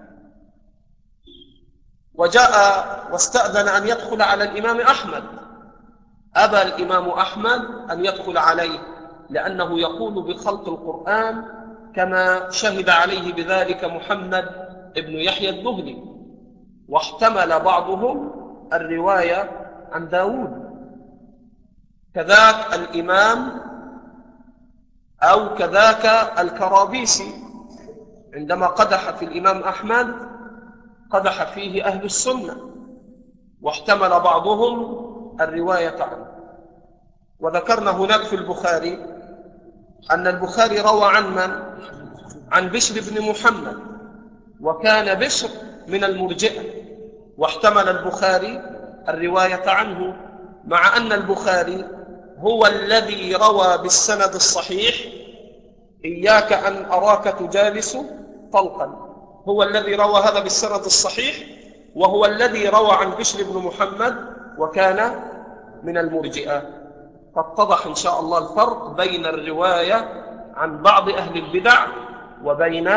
وجاء واستأذن أن يدخل على الإمام أحمد، أبى الإمام أحمد أن يدخل عليه، لأنه يقول بخلط القرآن كما شهد عليه بذلك محمد ابن يحيى الذهلي، واحتمل بعضهم الرواية عن داود، كذاك الإمام أو كذاك الكرابيسي عندما قدح في الإمام أحمد قدح فيه أهل السنة، واحتمل بعضهم الرواية عنه. وذكرنا هناك في البخاري أن البخاري روى عن من؟ عن بشر بن محمد، وكان بشر من المرجئة، واحتمل البخاري الرواية عنه، مع أن البخاري هو الذي روى بالسند الصحيح إياك أن أراك تجالس طلقا، هو الذي روى هذا بالسند الصحيح، وهو الذي روى عن بشر بن محمد وكان من المرجئة. فاتضح إن شاء الله الفرق بين الرواية عن بعض أهل البدع وبين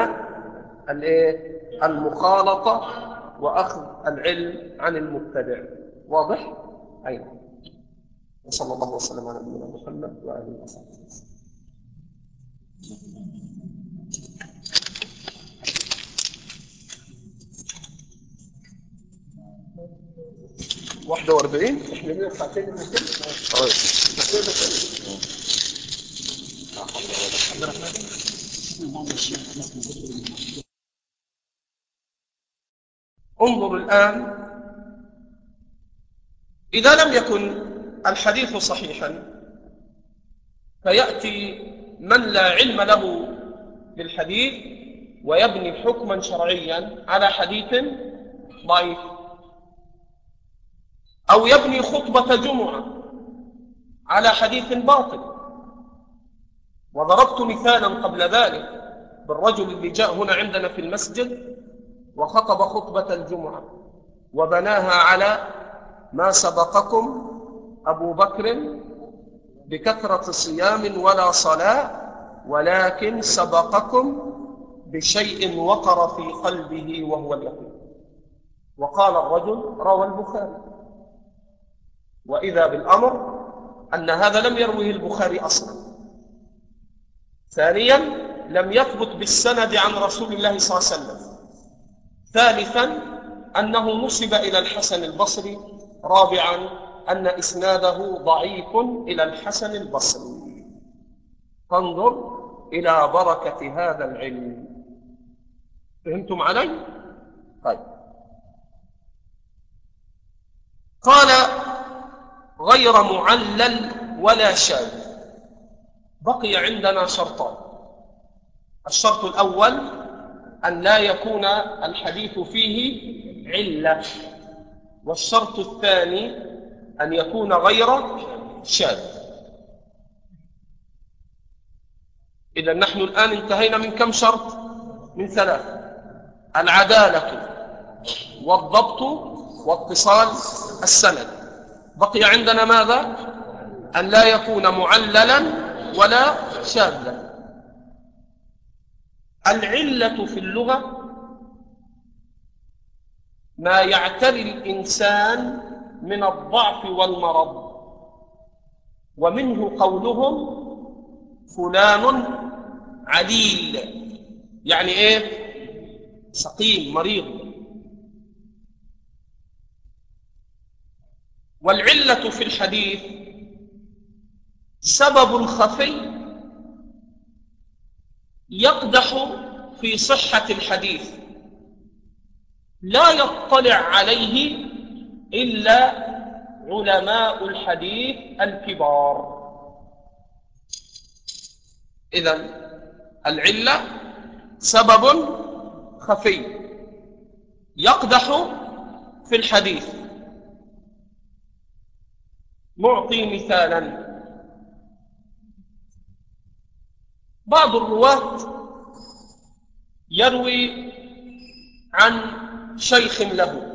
المخالطة وأخذ العلم عن المبتدع. واضح؟ أيضا. وصلى الله وسلم على نبينا محمد وآله وصحبه. واحدة واربعين احنا لنا ساعتين من كل انظر الآن، إذا لم يكن الحديث صحيحا فيأتي من لا علم له بالحديث ويبني حكما شرعيا على حديث ضعيف، أو يبني خطبة جمعة على حديث باطل. وضربت مثالا قبل ذلك بالرجل اللي جاء هنا عندنا في المسجد وخطب خطبة الجمعة، وبناها على ما سبقكم أبو بكر بكثرة صيام ولا صلاة، ولكن سبقكم بشيء وقر في قلبه وهو اليقين. وقال الرجل روى البخاري، وإذا بالأمر أن هذا لم يروه البخاري أصلا. ثانيا، لم يثبت بالسند عن رسول الله صلى الله عليه وسلم. ثالثا، أنه نسب إلى الحسن البصري. رابعا، أن إسناده ضعيف إلى الحسن البصري. فانظر إلى بركة هذا العلم. فهمتم علي؟ طيب. قال غير معلل ولا شاذ. بقي عندنا شرطان. الشرط الأول أن لا يكون الحديث فيه علة، والشرط الثاني أن يكون غير شاذ. إذا نحن الآن انتهينا من كم شرط؟ من ثلاث: العدالة والضبط واتصال السند. بقي عندنا ماذا؟ أن لا يكون معللا ولا شاذا. العلة في اللغة ما يعتري الإنسان من الضعف والمرض، ومنه قولهم فلان عليل، يعني إيه؟ سقيم مريض. والعلة في الحديث سبب خفي يقدح في صحة الحديث، لا يطلع عليه إلا علماء الحديث الكبار. إذن العلة سبب خفي يقدح في الحديث. نعطي مثالا: بعض الرواة يروي عن شيخ له،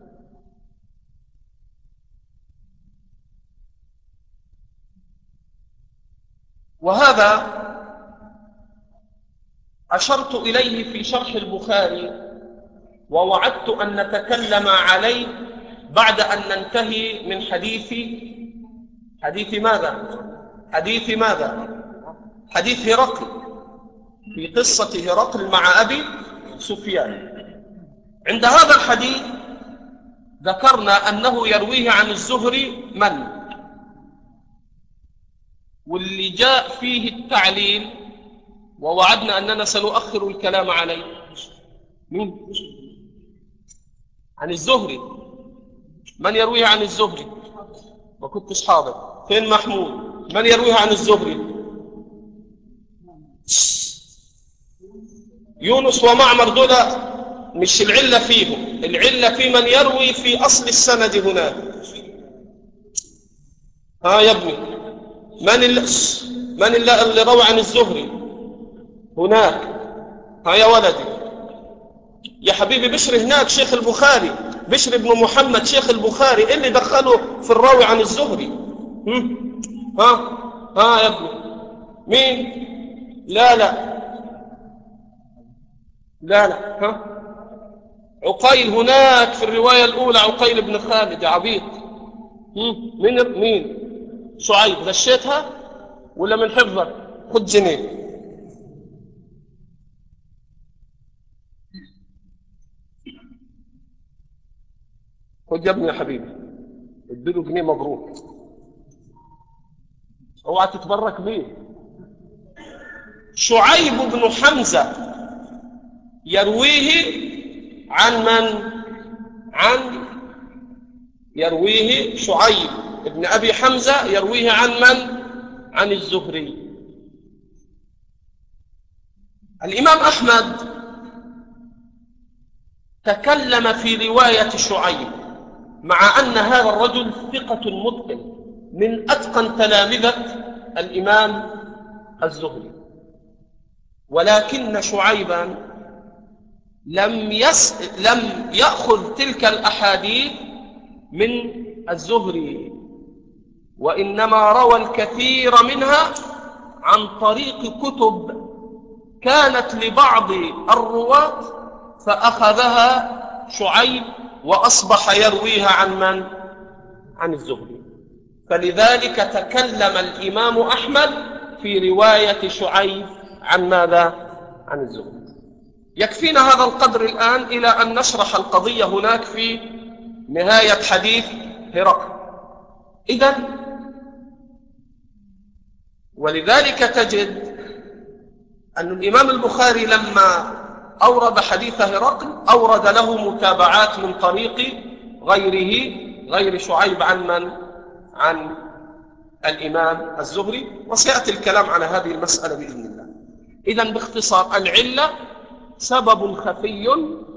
وهذا أشرت إليه في شرح البخاري، ووعدت أن نتكلم عليه بعد أن ننتهي من حديث حديث ماذا؟ حديث ماذا؟ حديث هرقل، في قصة هرقل مع أبي سفيان. عند هذا الحديث ذكرنا أنه يرويه عن الزهري من؟ واللي جاء فيه التعليل ووعدنا أننا سنؤخر الكلام عليه مين؟ عن الزهري. من يرويه عن الزهري؟ ما كنتش حاضر. فين محمود؟ من يرويه عن الزهري؟ يونس ومعمر. دول مش العلة فيهم، العلة في من يروي في أصل السند هناك. ها يا ابني، من اللي, من اللي, اللي روى عن الزهري هناك؟ ها يا ولدي يا حبيبي، بشر هناك شيخ البخاري، بشر بن محمد شيخ البخاري. إيه اللي دخله في الراوي عن الزهري؟ هم؟ ها ها يا ابني، مين؟ لا لا لا لا ها عقيل هناك في الرواية الأولى، عقيل بن خالد يا عبيط. مين مين؟ شعيب. غشيتها ولا من حفظك؟ خد جنيه. خد يا ابني يا حبيبي، اديله جنيه مبروك، اوعى تتبرك بيه. شعيب بن حمزة يرويه عن من؟ عن يرويه شعيب ابن أبي حمزة يرويه عن من؟ عن الزهري. الإمام أحمد تكلم في رواية شعيب، مع أن هذا الرجل ثقة متقن من أتقن تلامذة الإمام الزهري، ولكن شعيبا لم, يس... لم يأخذ تلك الأحاديث من الزهري، وإنما روى الكثير منها عن طريق كتب كانت لبعض الرواة فأخذها شعيب وأصبح يرويها عن من؟ عن الزهري. فلذلك تكلم الإمام أحمد في رواية شعيب عن ماذا؟ عن الزهري. يكفينا هذا القدر الآن إلى أن نشرح القضية هناك في نهاية حديث هرقل. إذن ولذلك تجد أن الإمام البخاري لما أورد حديث هرقل أورد له متابعات من طريق غيره غير شعيب عن من؟ عن الإمام الزهري، وسيأتي الكلام على هذه المسألة بإذن الله. إذن باختصار العلة سبب خفي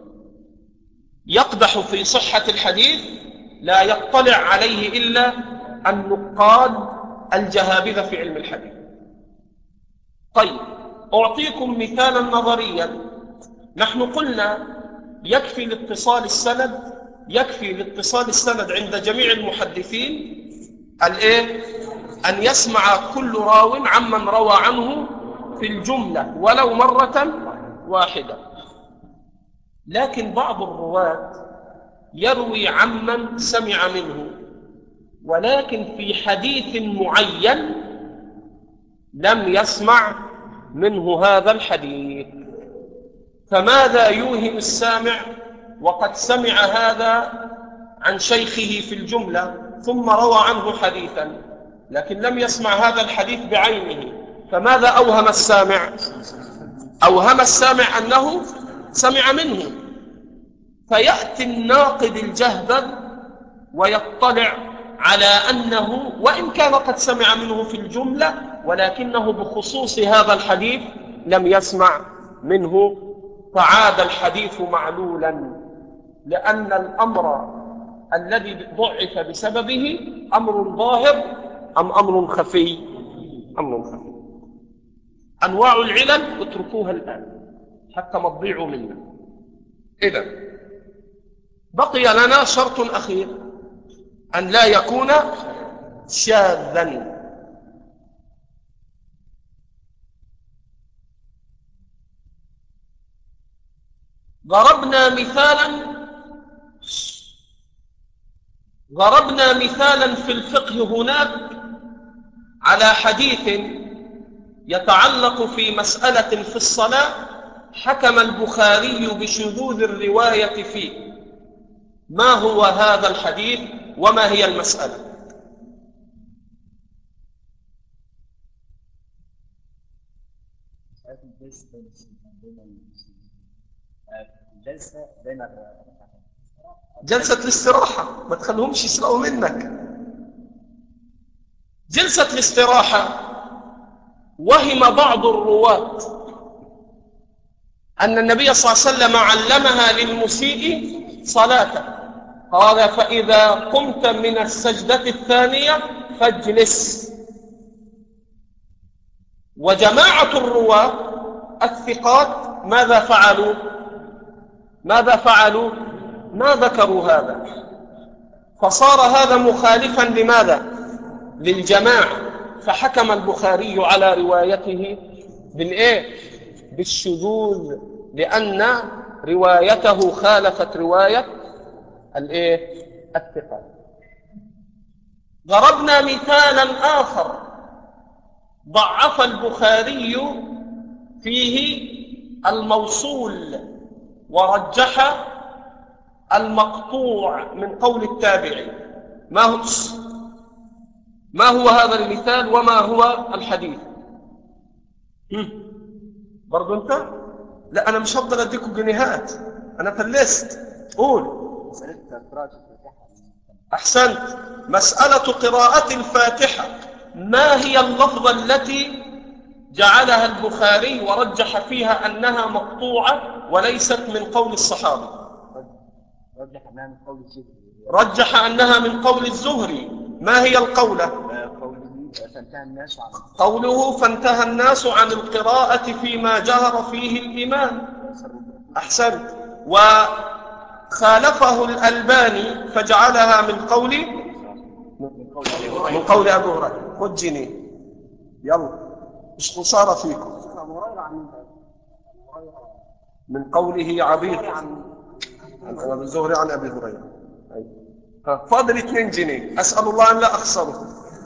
يقدح في صحة الحديث لا يطلع عليه إلا النقاد الجهابذة في علم الحديث. طيب أعطيكم مثالا نظريا. نحن قلنا يكفي لاتصال السند يكفي لاتصال السند عند جميع المحدثين الإيه؟ أن يسمع كل راو عمن روى عنه في الجملة ولو مرة واحدة. لكن بعض الرواة يروي عمن سمع منه، ولكن في حديث معين لم يسمع منه هذا الحديث. فماذا يوهم السامع وقد سمع هذا عن شيخه في الجملة ثم روى عنه حديثا لكن لم يسمع هذا الحديث بعينه؟ فماذا أوهم السامع؟ أوهم السامع أنه سمع منه. فيأتي الناقد الجهبذ ويطلع على أنه وإن كان قد سمع منه في الجملة ولكنه بخصوص هذا الحديث لم يسمع منه، فعاد الحديث معلولا، لأن الأمر الذي ضعف بسببه أمر ظاهر أم أمر خفي؟ أمر خفي. أنواع العلل اتركوها الآن حتى ما تضيعوا منا. إذن بقي لنا شرط أخير، أن لا يكون شاذا. ضربنا مثالا ضربنا مثالا في الفقه هناك على حديث يتعلق في مسألة في الصلاة حكم البخاري بشذوذ الرواية فيه. ما هو هذا الحديث وما هي المسألة؟ جلسة الاستراحة، ما تخليهمش يسرقوا منك. جلسة الاستراحة وهم بعض الرواة أن النبي صلى الله عليه وسلم علمها للمسيء صلاته، قال فإذا قمت من السجدة الثانية فاجلس. وجماعة الرواة الثقات ماذا فعلوا؟ ماذا فعلوا؟ ما ذكروا هذا، فصار هذا مخالفا لماذا؟ للجماعة. فحكم البخاري على روايته بالإيه؟ بالشذوذ، لأن روايته خالفت رواية الإيه؟ الثقات. ضربنا مثالا آخر ضعف البخاري فيه الموصول ورجح المقطوع من قول التابعي. ما هو ما هو هذا المثال وما هو الحديث؟ برضو انت؟ لا انا مش هفضل اديكم جنيهات، انا فلست. قول. احسنت. مسألة قراءة الفاتحة، ما هي اللفظة التي جعلها البخاري ورجح فيها انها مقطوعة وليست من قول الصحابة؟ رجح أنها من قول الزهري. رجح أنها من قول الزهري. ما هي القولة؟ قوله فانتهى الناس عن قوله فانتهى الناس عن القراءة فيما جهر فيه الإمام. أحسنت. وخالفه الألباني فجعلها من قول من قول أبي هريرة. خد جنيه يلا، مش خسارة فيكم. من قوله عبيد عن الزهري عن أبي هريرة. ها فاضل اثنين جنيه، أسأل الله أن لا أخسره.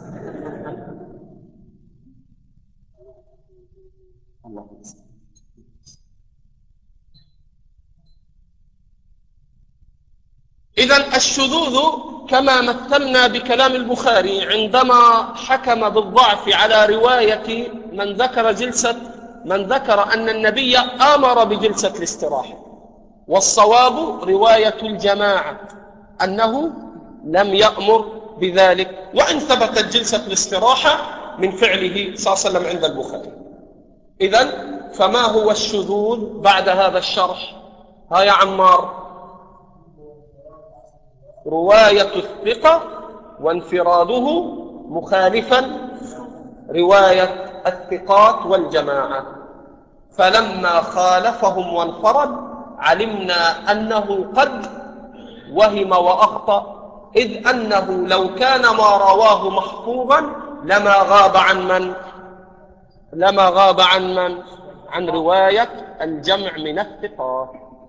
إذن الشذوذ كما مثلنا بكلام البخاري عندما حكم بالضعف على رواية من ذكر جلسة من ذكر أن النبي آمر بجلسة الاستراحة، والصواب رواية الجماعة أنه لم يأمر بذلك، وإن ثبتت جلسة الاستراحة من فعله صلى الله عليه وسلم عند البخاري. إذن فما هو الشذوذ بعد هذا الشرح؟ ها يا عمار. رواية الثقة وانفراده مخالفا رواية الثقات والجماعة، فلما خالفهم وانفرد علمنا أنه قد وهم وأخطأ، إذ أنه لو كان ما رواه محفوظا لما غاب عن من لما غاب عن من عن رواية الجمع من الثقات.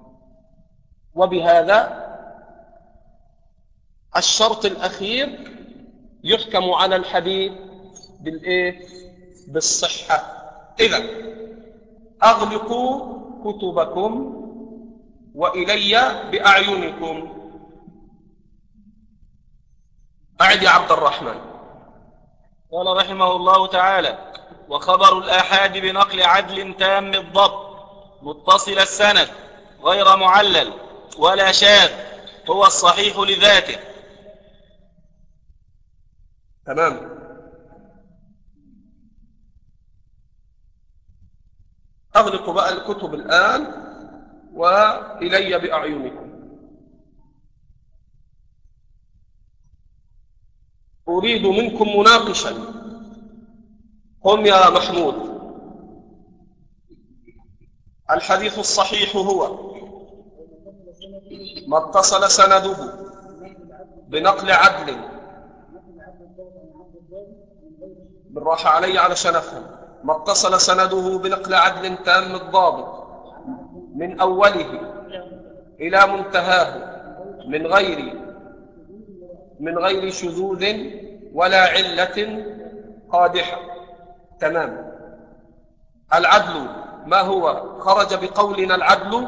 وبهذا الشرط الأخير يحكم على الحديث بالإيه؟ بالصحة. إذن أغلقوا كتبكم وإلي بأعينكم. أعد يا عبد الرحمن. قال رحمه الله تعالى: وخبر الآحاد بنقل عدل تام الضبط متصل السند غير معلل ولا شاذ هو الصحيح لذاته. تمام. أغلقوا بقى الكتب الآن وإلي بأعينكم. أريد منكم مناقشا. قم يا محمود. الحديث الصحيح هو ما اتصل سنده بنقل عدل. بالراحة علي علشان أفهم. ما اتصل سنده بنقل عدل تام الضابط من أوله إلى منتهاه من غير من غير شذوذ ولا علة قادحة. تمام. العدل ما هو؟ خرج بقولنا العدل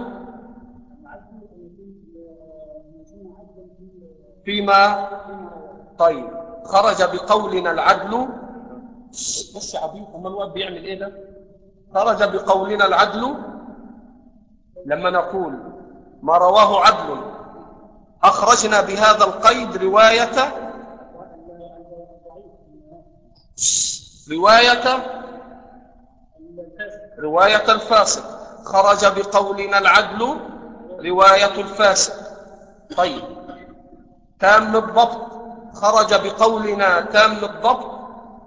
فيما طيب خرج بقولنا العدل. بس يا عبيد، أما الواد بيعمل إيه ده؟ خرج بقولنا العدل لما نقول ما رواه عدل أخرجنا بهذا القيد رواية رواية رواية الفاسق. خرج بقولنا العدل رواية الفاسق. طيب تام الضبط خرج بقولنا تام الضبط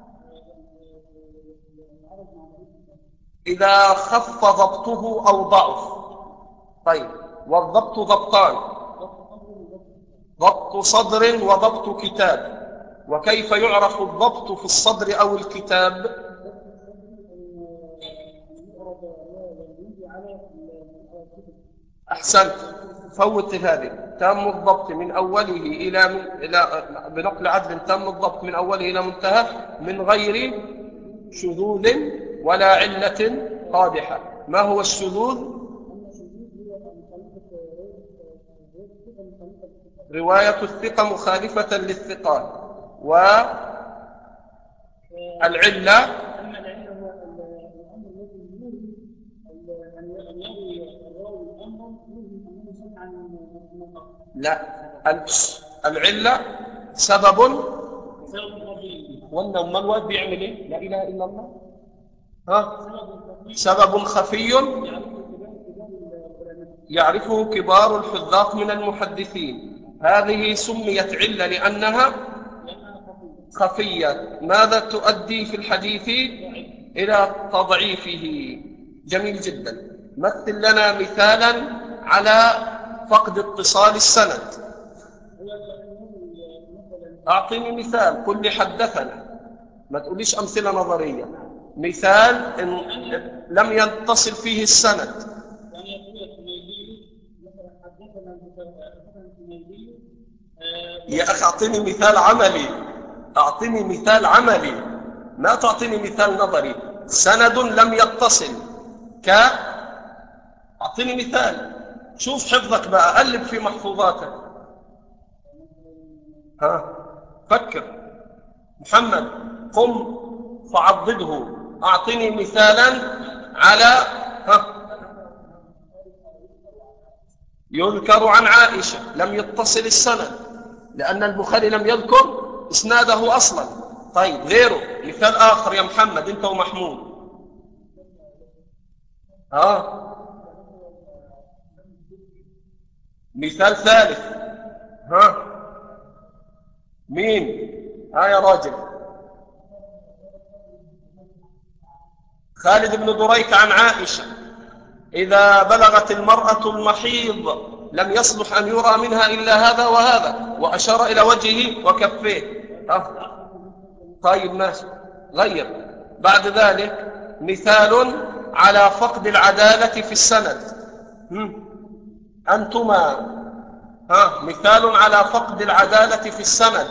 إذا خف ضبطه أو ضعف. طيب والضبط ضبطان: ضبط صدر وضبط كتاب. وكيف يعرف الضبط في الصدر أو الكتاب؟ أحسنت، فوت هذه. تام الضبط من أوله إلى, من إلى بنقل عدل تام الضبط من أوله إلى منتهى من غير شذوذ ولا علة قادحة. ما هو الشذوذ؟ رواية الثقة مخالفة للثقات. والعلة لا، العلة سبب وانا ما الواد بيعمل ايه؟ لا اله الا الله. ها سبب خفي يعرفه كبار الحذاق من المحدثين. هذه سميت علة لأنها خفية. ماذا تؤدي في الحديث؟ إلى تضعيفه. جميل جدا. مثل لنا مثالا على فقد اتصال السند. أعطيني مثال، قل لي حدثنا، ما تقوليش أمثلة نظرية. مثال إن لم يتصل فيه السند. يا أخي أعطيني مثال عملي، أعطيني مثال عملي، ما تعطيني مثال نظري. سند لم يتصل ك أعطيني مثال. شوف حفظك بقى، أقلب في محفوظاتك. ها فكر محمد، قم فعضده، أعطني مثالا على ها يذكر عن عائشة لم يتصل السند، لأن البخاري لم يذكر إسناده أصلا. طيب غيره، مثال آخر يا محمد أنت ومحمود. ها مثال ثالث. ها مين؟ ها يا راجل. خالد بن دريك عن عائشة إذا بلغت المرأة المحيض لم يصلح أن يرى منها إلا هذا وهذا، وأشار إلى وجهه وكفيه. أه. طيب ماشي، غير. بعد ذلك مثال على فقد العدالة في السند. هم. أنتما ها مثال على فقد العدالة في السند.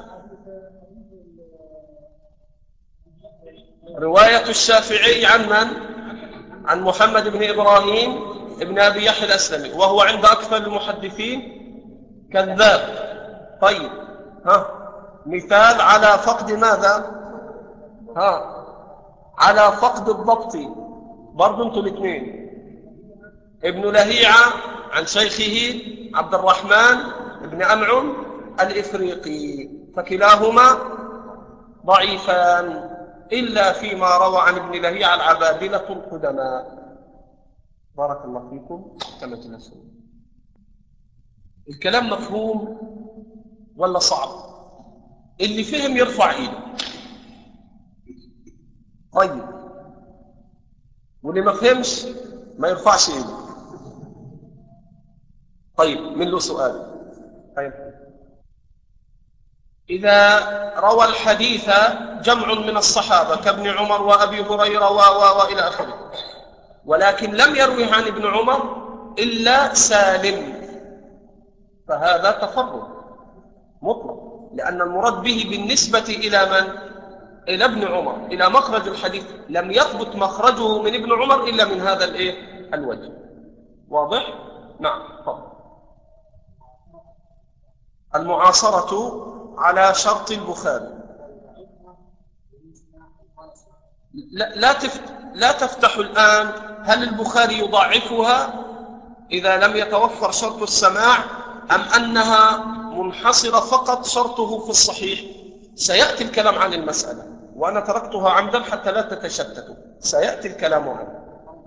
رواية الشافعي عن من؟ عن محمد بن إبراهيم ابن أبي يحيى الأسلمي، وهو عند أكثر المحدثين كذاب. طيب ها مثال على فقد ماذا؟ ها على فقد الضبط. برضو انتوا الاثنين. ابن لهيعة عن شيخه عبد الرحمن بن أنعم الإفريقي، فكلاهما ضعيفان إلا فيما روى عن ابن لهيعة العبادلة القدماء. بارك الله فيكم. كما تنسون الكلام مفهوم ولا صعب؟ اللي فهم يرفع ايده. طيب واللي ما فهمش ما يرفعش ايده. طيب من له سؤال؟ طيب. إذا روى الحديث جمع من الصحابة كابن عمر وأبي هريرة و و وإلى آخره، ولكن لم يروه عن ابن عمر إلا سالم، فهذا تفرد مطلق، لأن المراد به بالنسبة إلى من؟ إلى ابن عمر، إلى مخرج الحديث. لم يثبت مخرجه من ابن عمر إلا من هذا الإيه؟ الوجه. واضح؟ نعم طبعا. المعاصرة على شرط البخاري. لا, لا, تفت لا تفتح الآن هل البخاري يضعفها إذا لم يتوفر شرط السماع أم أنها منحصرة فقط شرطه في الصحيح. سيأتي الكلام عن المسألة، وأنا تركتها عمدا حتى لا تتشتتوا، سيأتي الكلام عنه.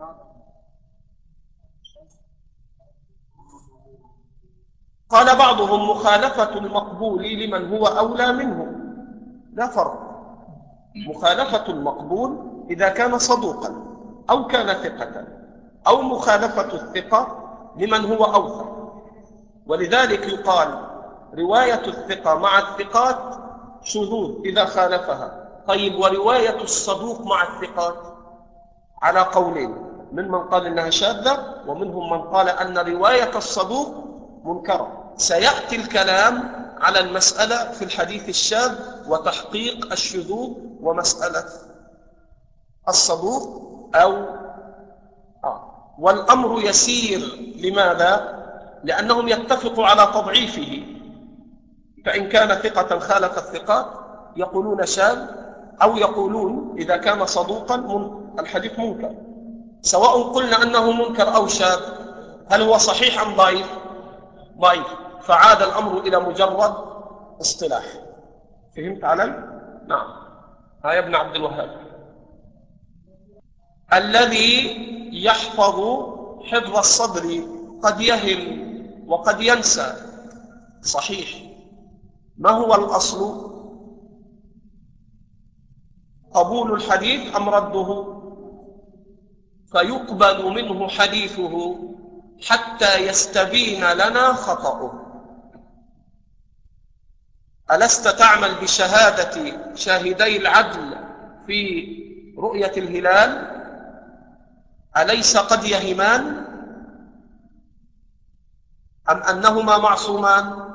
قال بعضهم مخالفة المقبول لمن هو أولى منه، لا فرق. مخالفة المقبول إذا كان صدوقا أو كان ثقة، أو مخالفة الثقة لمن هو أوثق. ولذلك يقال رواية الثقة مع الثقات شذوذ إذا خالفها. طيب ورواية الصدوق مع الثقات على قولين، من من قال إنها شاذة، ومنهم من قال أن رواية الصدوق منكرة. سيأتي الكلام على المسألة في الحديث الشاذ وتحقيق الشذوذ ومسألة الصدوق أو آه. والأمر يسير. لماذا؟ لأنهم يتفقوا على تضعيفه، فإن كان ثقة خالف الثقات يقولون شاذ، أو يقولون إذا كان صدوقا من الحديث منكر. سواء قلنا أنه منكر أو شاذ، هل هو صحيح أم ضعيف؟ ضعيف، فعاد الأمر إلى مجرد اصطلاح. فهمت علي؟ نعم. ها يا ابن عبد الوهاب. الذي يحفظ حفظ الصدر قد يهم وقد ينسى، صحيح. ما هو الأصل؟ قبول الحديث أم رده؟ فيقبل منه حديثه حتى يستبين لنا خطأه. ألست تعمل بشهادة شاهدي العدل في رؤية الهلال؟ أليس قد يهمان أم أنهما معصومان؟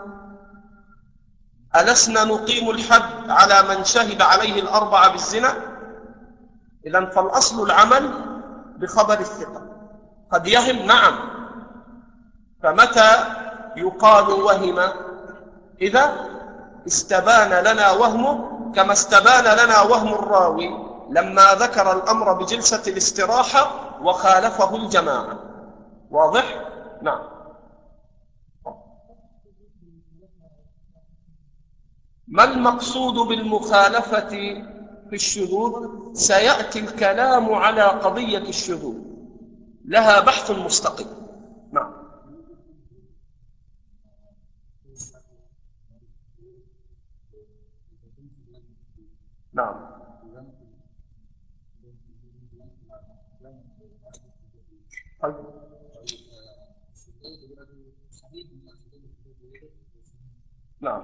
ألسنا نقيم الحد على من شهد عليه الأربعة بالزنا؟ إذن فالأصل العمل بخبر الثقة. قد يهم، نعم. فمتى يقال وهم؟ إذا استبان لنا وهمه، كما استبان لنا وهم الراوي لما ذكر الأمر بجلسة الاستراحة وخالفه الجماعة. واضح؟ نعم. ما المقصود بالمخالفة في الشذوذ؟ سيأتي الكلام على قضية الشذوذ، لها بحث مستقل. نعم. نعم. طيب. نعم.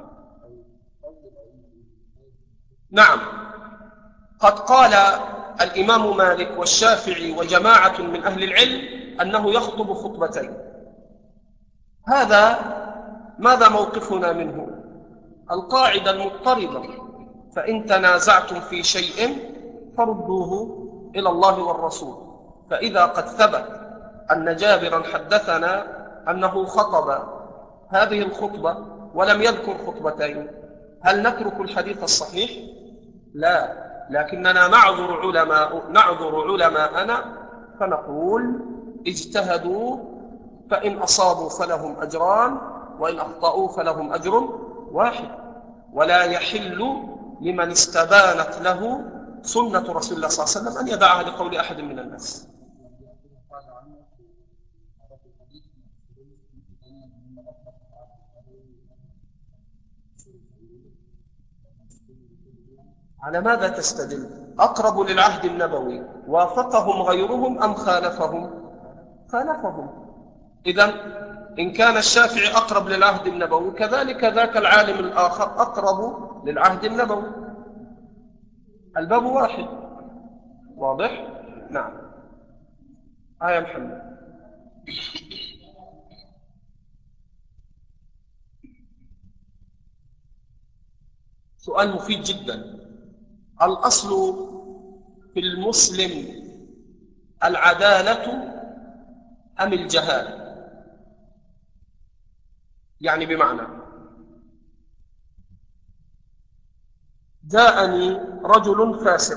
نعم. قد قال الإمام مالك والشافعي وجماعة من أهل العلم أنه يخطب خطبتين. هذا ماذا موقفنا منه؟ القاعدة المضطردة: فإن تنازعتم في شيء فردوه إلى الله والرسول. فإذا قد ثبت أن جابرا حدثنا أنه خطب هذه الخطبة ولم يذكر خطبتين، هل نترك الحديث الصحيح؟ لا، لكننا نعذر علماء نعذر علماءنا فنقول اجتهدوا، فإن أصابوا فلهم أجران وإن أخطأوا فلهم أجر واحد. ولا يحل لمن استبانت له سنة رسول الله صلى الله عليه وسلم أن يدعها لقول أحد من الناس. على ماذا تستدل؟ أقرب للعهد النبوي، وافقهم غيرهم أم خالفهم؟ خالفهم. إذن إن كان الشافعي أقرب للعهد النبوي، كذلك ذاك العالم الآخر أقرب للعهد النبوي. الباب واحد. واضح؟ نعم. آية محمد. سؤال مفيد جدا. الأصل في المسلم العدالة أم الجهالة؟ يعني بمعنى، جاءني رجل فاسق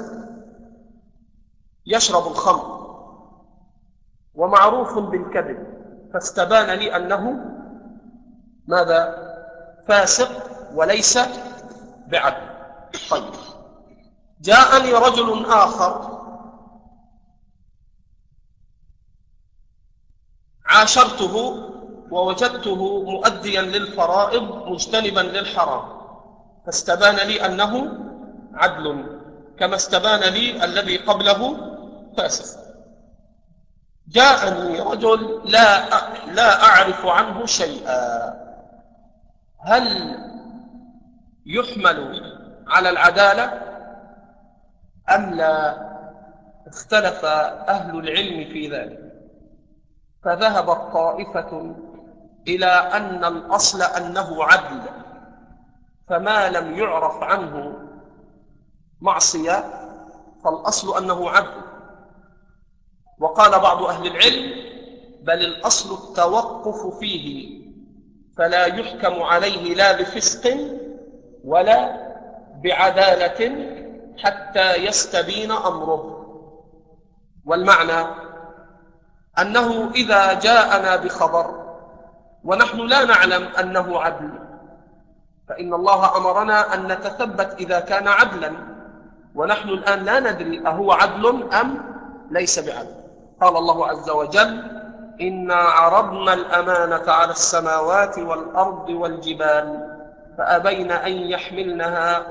يشرب الخمر ومعروف بالكذب، فاستبان لي أنه ماذا؟ فاسق وليس بعدل. طيب، جاءني رجل آخر عاشرته ووجدته مؤديا للفرائض مجتنبا للحرام، فاستبان لي أنه عدل كما استبان لي الذي قبله فاسق. جاءني رجل لا لا أعرف عنه شيئا، هل يحمل على العدالة أم لا؟ اختلف أهل العلم في ذلك، فذهبت طائفة إلى أن الأصل أنه عدل، فما لم يعرف عنه معصية فالأصل أنه عدل. وقال بعض أهل العلم بل الأصل التوقف فيه، فلا يحكم عليه لا بفسق ولا بعدالة حتى يستبين أمره. والمعنى أنه إذا جاءنا بخبر ونحن لا نعلم أنه عدل، فإن الله أمرنا أن نتثبت إذا كان عدلا، ونحن الآن لا ندري أهو عدل أم ليس بعدل. قال الله عز وجل: إنا عرضنا الأمانة على السماوات والأرض والجبال فأبين أن يحملنها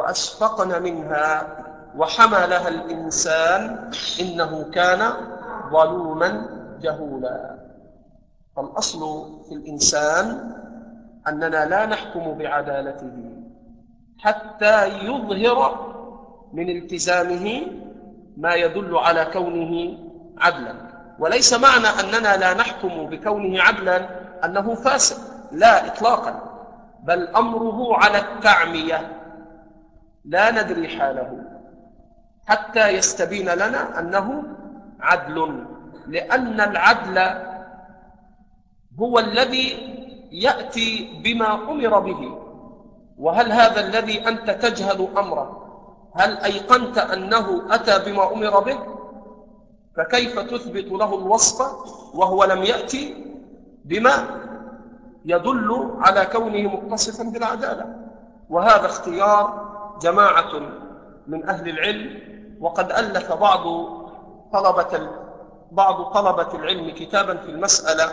وأشفقن منها وحملها الإنسان إنه كان ظلوما جهولا. فالأصل في الإنسان أننا لا نحكم بعدالته حتى يظهر من التزامه ما يدل على كونه عدلا. وليس معنى أننا لا نحكم بكونه عدلا أنه فاسق، لا إطلاقا، بل أمره على التعمية، لا ندري حاله حتى يستبين لنا أنه عدل، لأن العدل هو الذي يأتي بما أمر به. وهل هذا الذي أنت تجهل أمره هل أيقنت أنه أتى بما أمر به؟ فكيف تثبت له الوصف وهو لم يأتي بما يدل على كونه متصفا بالعدالة؟ وهذا اختيار جماعة من أهل العلم، وقد ألف بعض طلبة بعض طلبة العلم كتابا في المسألة: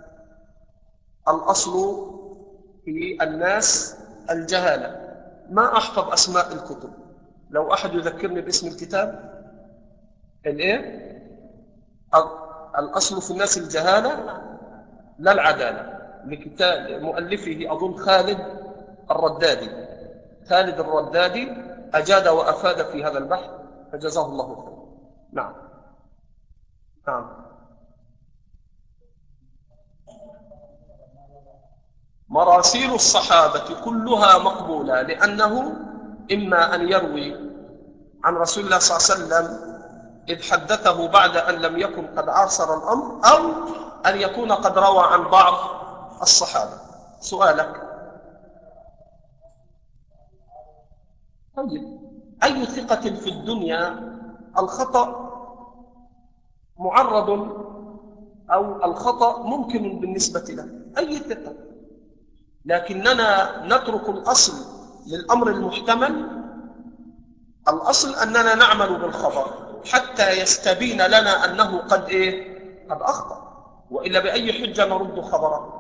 الأصل في الناس الجهالة. ما أحفظ أسماء الكتب، لو أحد يذكرني باسم الكتاب. الإيه؟ الأصل في الناس الجهالة لا العدالة، لكتاب مؤلفه أظن خالد الردادي. خالد الردادي أجاد وأفاد في هذا البحث فجزاه الله خيرا. نعم نعم. مراسيل الصحابة كلها مقبولة، لأنه إما أن يروي عن رسول الله صلى الله عليه وسلم إذ حدثه بعد أن لم يكن قد عاصر الأمر، أو أن يكون قد روى عن بعض الصحابة. سؤالك. طيب، أي ثقة في الدنيا الخطأ معرض أو الخطأ ممكن بالنسبة له، أي ثقة، لكننا نترك الأصل للأمر المحتمل. الأصل أننا نعمل بالخبر حتى يستبين لنا أنه قد إيه؟ قد أخطأ، وإلا بأي حجة نرد خبره؟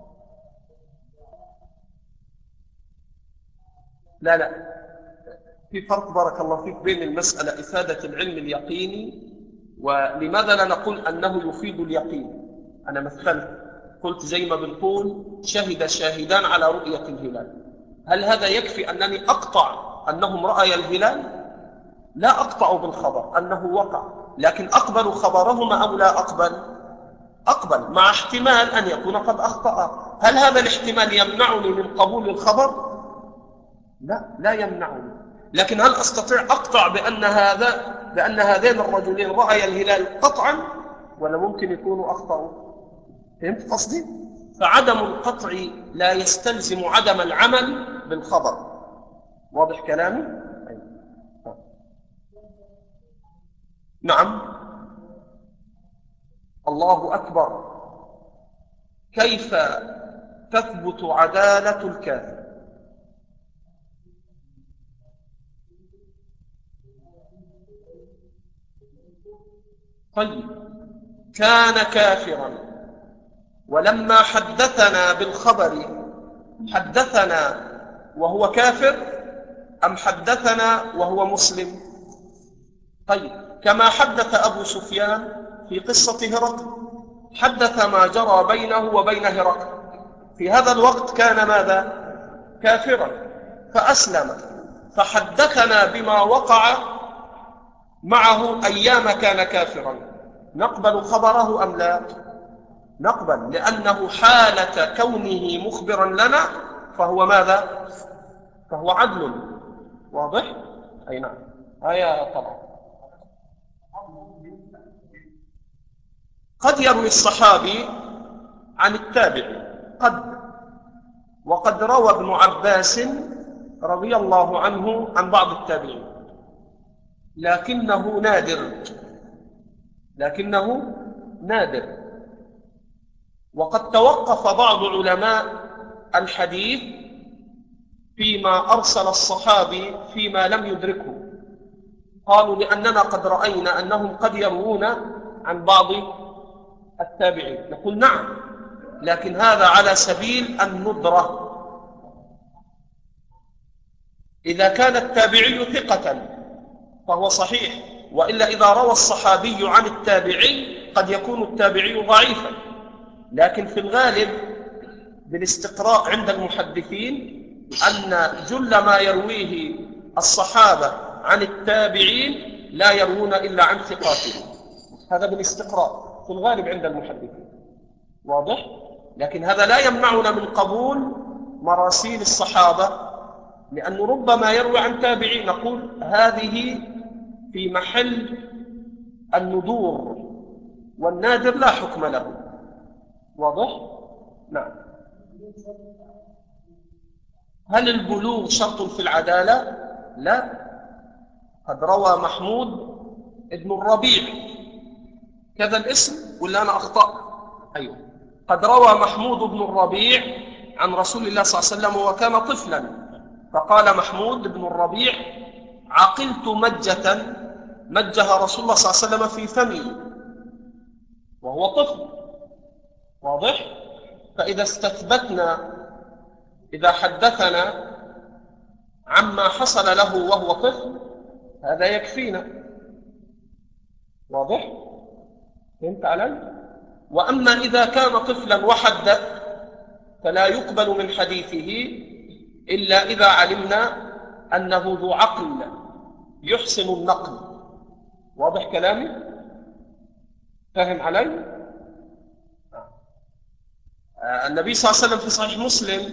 لا لا، في فرق بارك الله فيك بين المسألة إفادة العلم اليقيني، ولماذا لا نقول أنه يفيد اليقين؟ أنا مثلت قلت زي ما بنقول شهد شاهدان على رؤية الهلال، هل هذا يكفي أنني أقطع أنهم رأي الهلال؟ لا أقطع بالخبر أنه وقع، لكن أقبل خبرهما أو لا أقبل؟ أقبل، مع احتمال أن يكون قد أخطأ. هل هذا الاحتمال يمنعني من قبول الخبر؟ لا، لا يمنعني. لكن هل أستطيع أقطع بأن هذا بأن هذين الرجلين رأي الهلال قطعا، ولا ممكن يكونوا أخطأوا؟ فهمت قصدي؟ فعدم القطع لا يستلزم عدم العمل بالخبر. واضح كلامي؟ نعم. الله أكبر. كيف تثبت عدالة الكافر؟ طيب، كان كافرا ولما حدثنا بالخبر حدثنا وهو كافر أم حدثنا وهو مسلم؟ طيب، كما حدث أبو سفيان في قصة هرقل، حدث ما جرى بينه وبين هرقل. في هذا الوقت كان ماذا؟ كافرا، فأسلم، فحدثنا بما وقع معه أيام كان كافرا. نقبل خبره أم لا؟ نقبل، لأنه حالة كونه مخبرا لنا فهو ماذا؟ فهو عدل. واضح؟ أي نعم. آية طبعا. قد يروي الصحابي عن التابعي، قد، وقد روى ابن عباس رضي الله عنه عن بعض التابعين، لكنه نادر لكنه نادر وقد توقف بعض علماء الحديث فيما أرسل الصحابي فيما لم يدركه. قالوا لأننا قد رأينا أنهم قد يروون عن بعض التابعين. نقول نعم، لكن هذا على سبيل الندرة. إذا كان التابعي ثقة فهو صحيح، وإلا إذا روى الصحابي عن التابعي قد يكون التابعي ضعيفا، لكن في الغالب بالاستقراء عند المحدثين أن جل ما يرويه الصحابة عن التابعين لا يروون إلا عن ثقاتهم. هذا بالاستقراء في الغالب عند المحدثين، واضح؟ لكن هذا لا يمنعنا من قبول مراسيل الصحابة، لأنه ربما يروي عن تابعين نقول هذه في محل الندور، والنادر لا حكم له، واضح؟ نعم. هل البلوغ شرط في العدالة؟ لا. قد روى محمود ابن الربيع كذا الاسم ولا أنا أخطأ؟ أيوه، قد روى محمود بن الربيع عن رسول الله صلى الله عليه وسلم وكان طفلا، فقال محمود بن الربيع: عقلت مجة مجها رسول الله صلى الله عليه وسلم في فمي وهو طفل، واضح؟ فإذا استثبتنا، إذا حدثنا عما حصل له وهو طفل هذا يكفينا، واضح؟ فهمت علي؟ وأما إذا كان طفلا وحدث فلا يقبل من حديثه إلا إذا علمنا أنه ذو عقل يحسن النقل، واضح كلامي؟ فهم علي؟ النبي صلى الله عليه وسلم في صحيح مسلم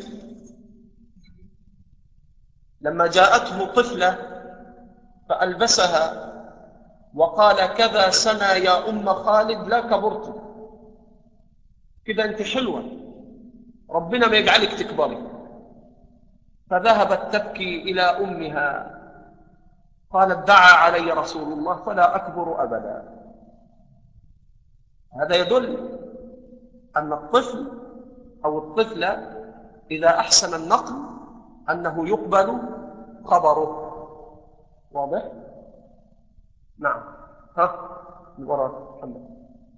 لما جاءته طفلة فألبسها وقال: كذا سنة يا أم خالد لا كبرت، كذا أنت حلوة، ربنا ما يجعلك تكبري. فذهبت تبكي إلى أمها، قالت: دعا علي رسول الله فلا أكبر أبدا. هذا يدل أن الطفل أو الطفلة إذا أحسن النقل أنه يقبل خبره، واضح؟ نعم. ها الوراء محمد.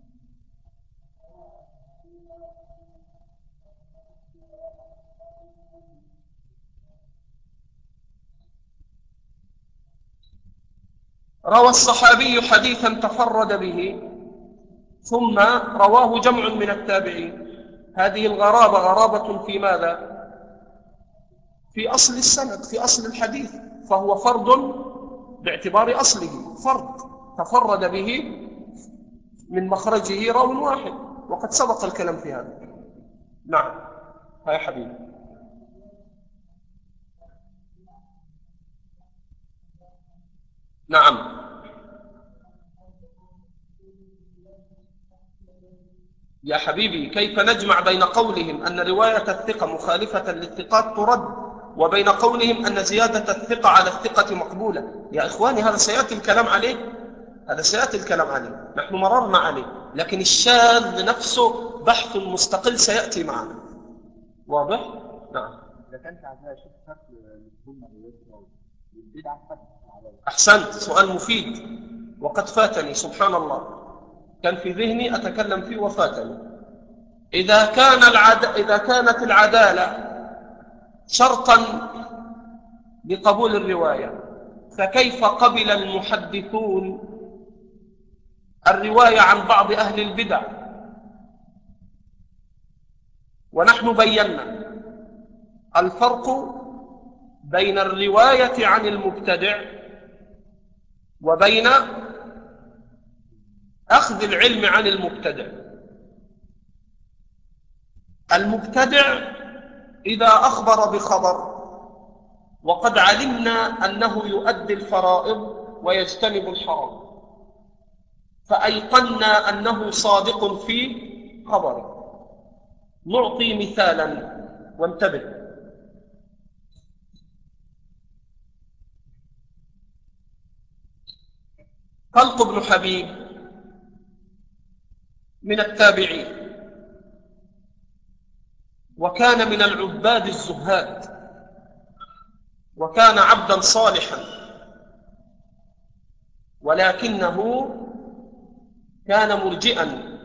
روى الصحابي حديثا تفرد به ثم رواه جمع من التابعين، هذه الغرابة غرابة في ماذا؟ في أصل السند، في أصل الحديث، فهو فرد باعتبار أصله، فرد تفرد به من مخرجه راو واحد، وقد سبق الكلام في هذا. نعم. هاي حبيبي. نعم يا حبيبي، كيف نجمع بين قولهم أن رواية الثقة مخالفة للثقات ترد وبين قولهم أن زيادة الثقة على الثقة مقبولة؟ يا إخواني هذا سيأتي الكلام عليه، هذا سيأتي الكلام عليه، نحن مررنا عليه، لكن الشاذ نفسه بحث مستقل سيأتي معنا، واضح؟ نعم. إذا كان عندها شيء فرق للسنة واليسرى والبدعة فتح على أحسنت، سؤال مفيد وقد فاتني، سبحان الله، كان في ذهني أتكلم فيه وفاتني. إذا كان العد... إذا كانت العدالة شرطا لقبول الرواية، فكيف قبل المحدثون الرواية عن بعض أهل البدع؟ ونحن بينا الفرق بين الرواية عن المبتدع وبين أخذ العلم عن المبتدع. المبتدع إذا أخبر بخبر وقد علمنا أنه يؤدي الفرائض ويجتنب الحرام، فأيقنا أنه صادق في خبره. نعطي مثالا وانتبه. طلق بن حبيب من التابعين، وكان من العباد الزهاد، وكان عبدا صالحا، ولكنه كان مرجئا،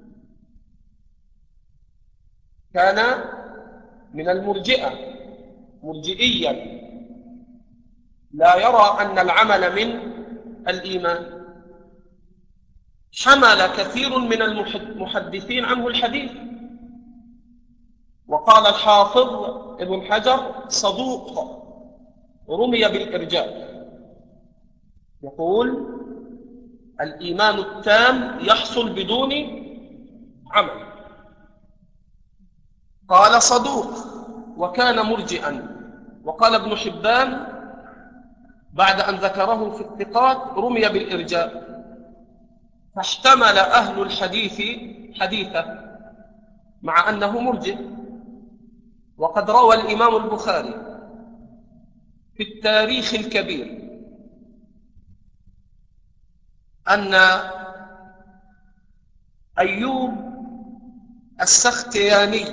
كان من المرجئة، مرجئيا، لا يرى أن العمل من الإيمان. حمل كثير من المحدثين عنه الحديث، وقال الحافظ ابن حجر صدوق رمي بالإرجاء. يقول الإيمان التام يحصل بدون عمل. قال صدوق وكان مرجئا. وقال ابن حبان بعد أن ذكره في الثقات رمي بالإرجاء، فاحتمل أهل الحديث حديثه مع أنه مرجئ. وقد روى الإمام البخاري في التاريخ الكبير أن أيوب السختياني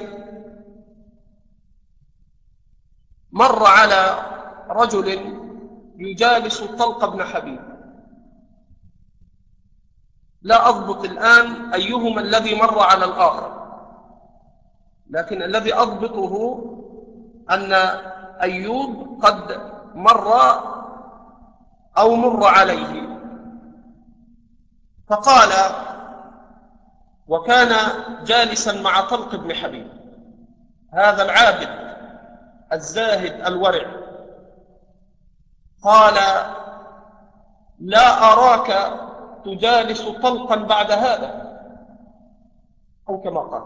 مر على رجل يجالس طلق بن حبيب. لا أضبط الآن أيهما الذي مر على الآخر، لكن الذي أضبطه أن أيوب قد مر أو مر عليه. فقال، وكان جالسا مع طلق بن حبيب هذا العابد الزاهد الورع، قال لا أراك تجالس طلقا بعد هذا، أو كما قال.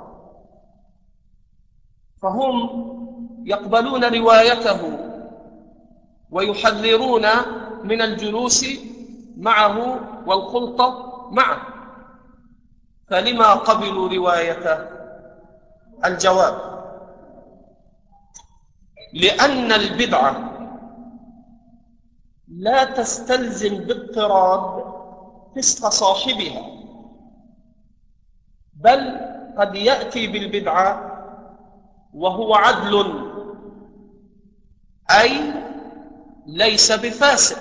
فهم يقبلون روايته ويحذرون من الجلوس معه والخلطة معه، فلما قبلوا روايته؟ الجواب: لأن البدعة لا تستلزم باضطراد فسق صاحبها، بل قد يأتي بالبدعة وهو عدل، أي ليس بفاسق،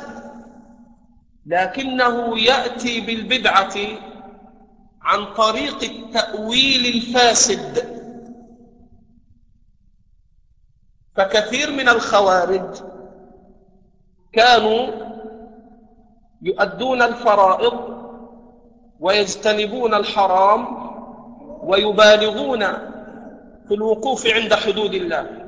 لكنه يأتي بالبدعة عن طريق التأويل الفاسد. فكثير من الخوارج كانوا يؤدون الفرائض ويجتنبون الحرام ويبالغون في الوقوف عند حدود الله،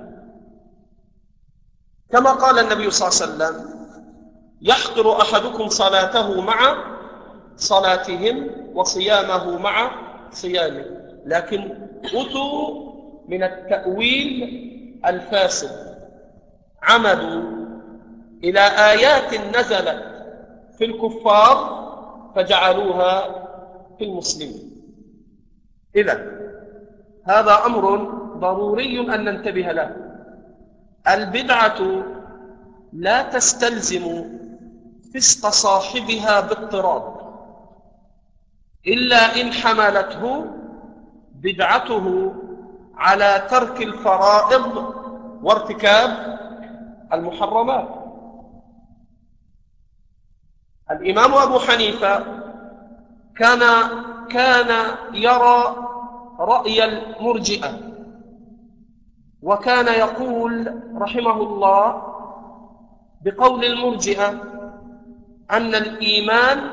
كما قال النبي صلى الله عليه وسلم: يحقر أحدكم صلاته مع صلاتهم وصيامه مع صيامه. لكن أتوا من التأويل الفاسد، عمدوا إلى آيات نزلت في الكفار فجعلوها في المسلمين. إذن هذا أمر ضروري أن ننتبه له. البدعة لا تستلزم فسق صاحبها باضطراد، إلا إن حملته بدعته على ترك الفرائض وارتكاب المحرمات. الإمام أبو حنيفة كان كان يرى رأي المرجئة، وكان يقول رحمه الله بقول المرجئة أن الإيمان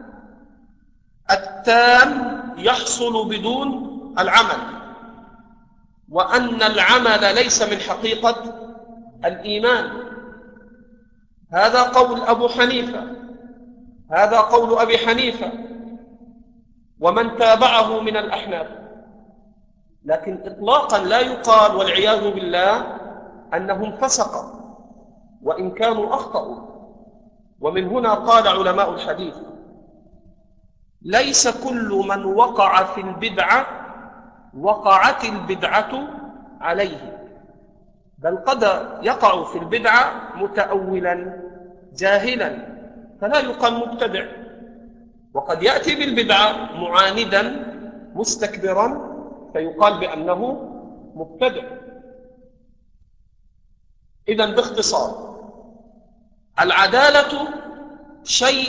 التام يحصل بدون العمل، وأن العمل ليس من حقيقة الإيمان. هذا قول أبو حنيفة، هذا قول أبي حنيفة ومن تابعه من الأحناف. لكن إطلاقا لا يقال والعياذ بالله أنهم فسقوا، وإن كانوا أخطأوا. ومن هنا قال علماء الحديث: ليس كل من وقع في البدعة وقعت البدعة عليه، بل قد يقع في البدعة متأولا جاهلا فلا يقال مبتدع، وقد يأتي بالبدعة معاندا مستكبرا فيقال بأنه مبتدع. إذن باختصار، العدالة شيء،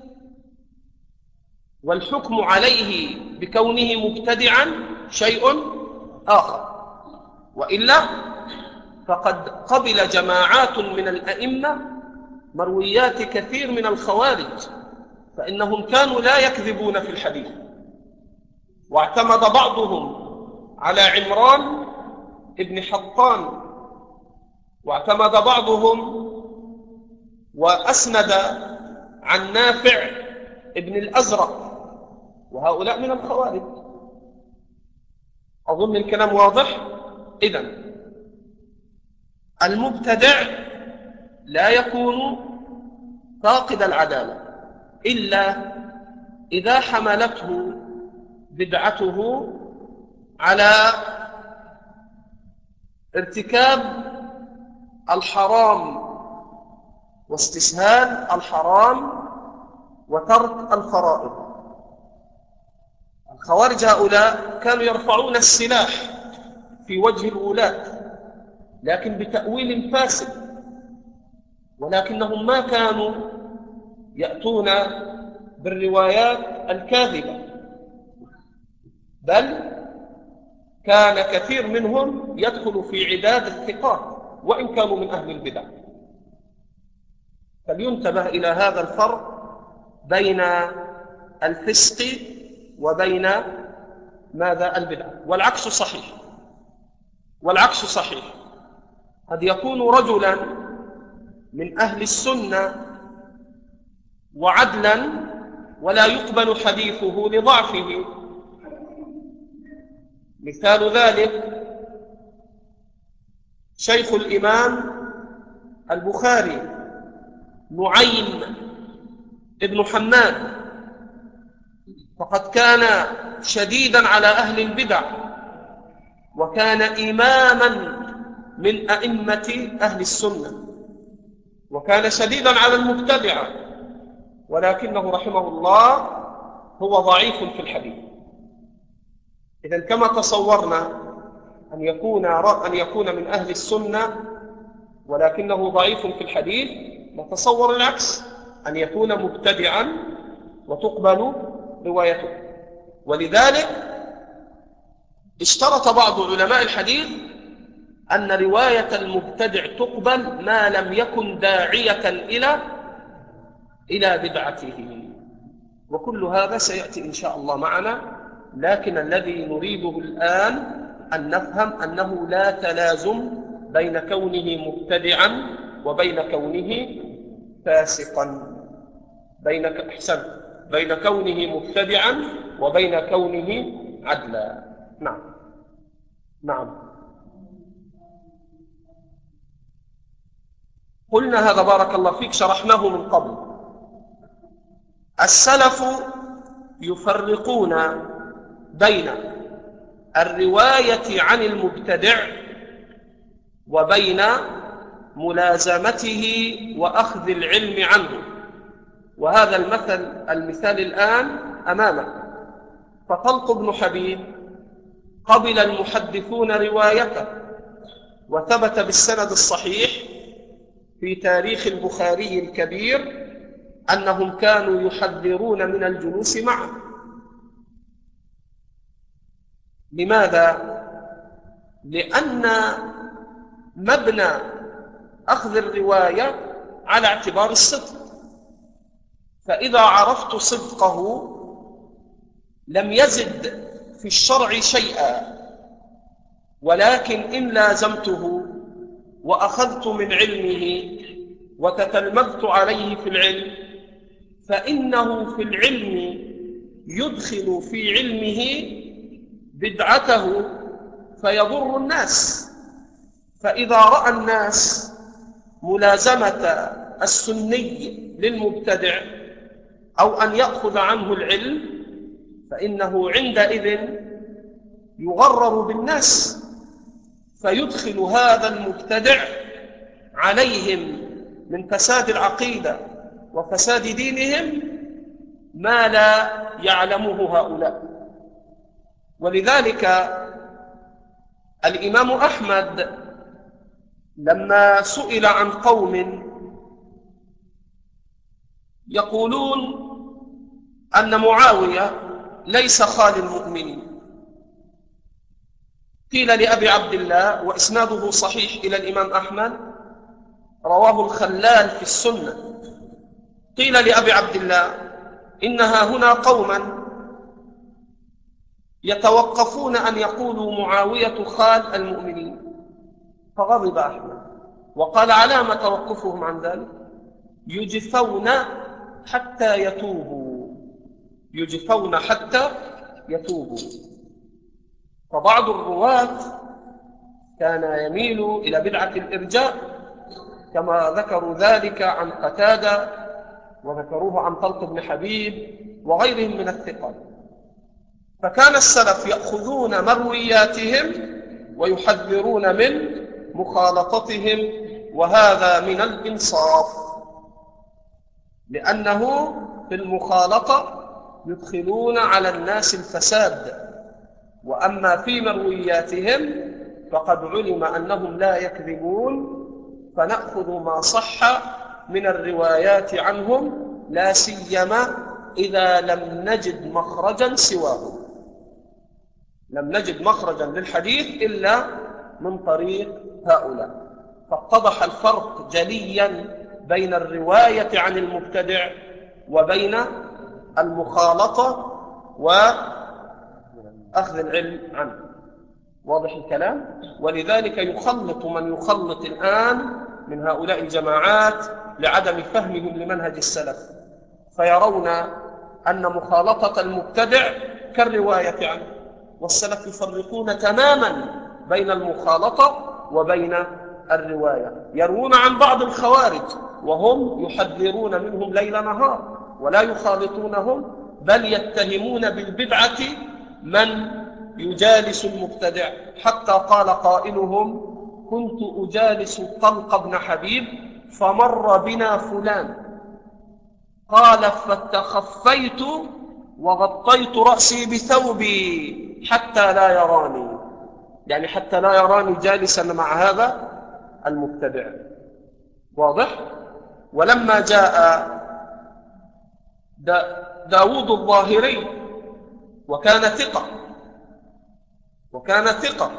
والحكم عليه بكونه مبتدعا شيء آخر. وإلا فقد قبل جماعات من الأئمة مرويات كثير من الخوارج، فإنهم كانوا لا يكذبون في الحديث، واعتمد بعضهم على عمران ابن حطان، واعتمد بعضهم وأسند عن نافع ابن الأزرق، وهؤلاء من الخوارج. أظن الكلام واضح. إذن المبتدع لا يكون فاقد العدالة إلا إذا حملته بدعته على ارتكاب الحرام واستسهال الحرام وترك الفرائض. الخوارج هؤلاء كانوا يرفعون السلاح في وجه الولاة لكن بتأويل فاسد، ولكنهم ما كانوا يأتون بالروايات الكاذبة، بل كان كثير منهم يدخل في عداد الثقات وإن كانوا من أهل البدع. فلينتبه إلى هذا الفرق بين الفسق وبين ماذا البدع. والعكس صحيح، والعكس صحيح. قد يكون رجلا من أهل السنة وعدلا ولا يقبل حديثه لضعفه. مثال ذلك شيخ الإمام البخاري نعيم ابن حماد، فقد كان شديدا على أهل البدع وكان إماما من أئمة أهل السنة، وكان شديدا على المبتدعة، ولكنه رحمه الله هو ضعيف في الحديث. إذن كما تصورنا أن يكون أن يكون من أهل السنة ولكنه ضعيف في الحديث، نتصور العكس، أن يكون مبتدعا وتقبل روايته. ولذلك اشترط بعض علماء الحديث أن رواية المبتدع تقبل ما لم يكن داعية إلى إلى بدعته. وكل هذا سيأتي إن شاء الله معنا، لكن الذي نريده الآن أن نفهم أنه لا تلازم بين كونه مبتدعا وبين كونه فاسقا، بين أحسن بين كونه مبتدعا وبين كونه عدلا. نعم نعم قلنا هذا بارك الله فيك، شرحناه من قبل. السلف يفرقون بين الرواية عن المبتدع وبين ملازمته وأخذ العلم عنه. وهذا المثل المثال الآن أمامك. فطلق بن حبيب قبل المحدثون روايته، وثبت بالسند الصحيح في تاريخ البخاري الكبير أنهم كانوا يحذرون من الجلوس معه. لماذا؟ لأن مبنى أخذ الرواية على اعتبار الصدق، فإذا عرفت صدقه لم يزد في الشرع شيئا، ولكن إن لازمته وأخذت من علمه وتتلمذت عليه في العلم فإنه في العلم يدخل في علمه بدعته فيضر الناس. فإذا رأى الناس ملازمة السني للمبتدع أو أن يأخذ عنه العلم فإنه عندئذ يغرر بالناس، فيدخل هذا المبتدع عليهم من فساد العقيدة وفساد دينهم ما لا يعلمه هؤلاء. ولذلك الإمام أحمد لما سئل عن قوم يقولون أن معاوية ليس خال المؤمنين، قيل لأبي عبد الله وإسناده صحيح إلى الإمام أحمد، رواه الخلال في السنة، قيل لأبي عبد الله إنها هنا قوما يتوقفون أن يقولوا معاوية خال المؤمنين، فغضب أحمد وقال: علام توقفهم عن ذلك؟ يجفون حتى يتوبوا، يجفون حتى يتوبوا. فبعض الرواة كان يميل إلى بدعة الإرجاء كما ذكروا ذلك عن قتادة، وذكروه عن طلق بن حبيب وغيرهم من الثقات. فكان السلف يأخذون مروياتهم ويحذرون من مخالطتهم، وهذا من الإنصاف، لأنه في المخالطة يدخلون على الناس الفساد، وأما في مروياتهم فقد علم أنهم لا يكذبون، فنأخذ ما صح من الروايات عنهم، لا سيما إذا لم نجد مخرجا سواه، لم نجد مخرجا للحديث إلا من طريق هؤلاء. فاتضح الفرق جليا بين الرواية عن المبتدع وبين المخالطة وأخذ العلم عنه. واضح الكلام؟ ولذلك يخلط من يخلط الآن من هؤلاء الجماعات لعدم فهمهم لمنهج السلف، فيرون أن مخالطة المبتدع كالرواية عنه، والسلف يفرقون تماما بين المخالطة وبين الرواية. يروون عن بعض الخوارج وهم يحذرون منهم ليل نهار ولا يخالطونهم، بل يتهمون بالبدعة من يجالس المبتدع، حتى قال قائلهم: كنت أجالس طلق بن حبيب فمر بنا فلان، قال فتخفيت وغطيت رأسي بثوبي حتى لا يراني، يعني حتى لا يراني جالسا مع هذا المبتدع. واضح؟ ولما جاء دا داود الظاهري وكان ثقة وكان ثقة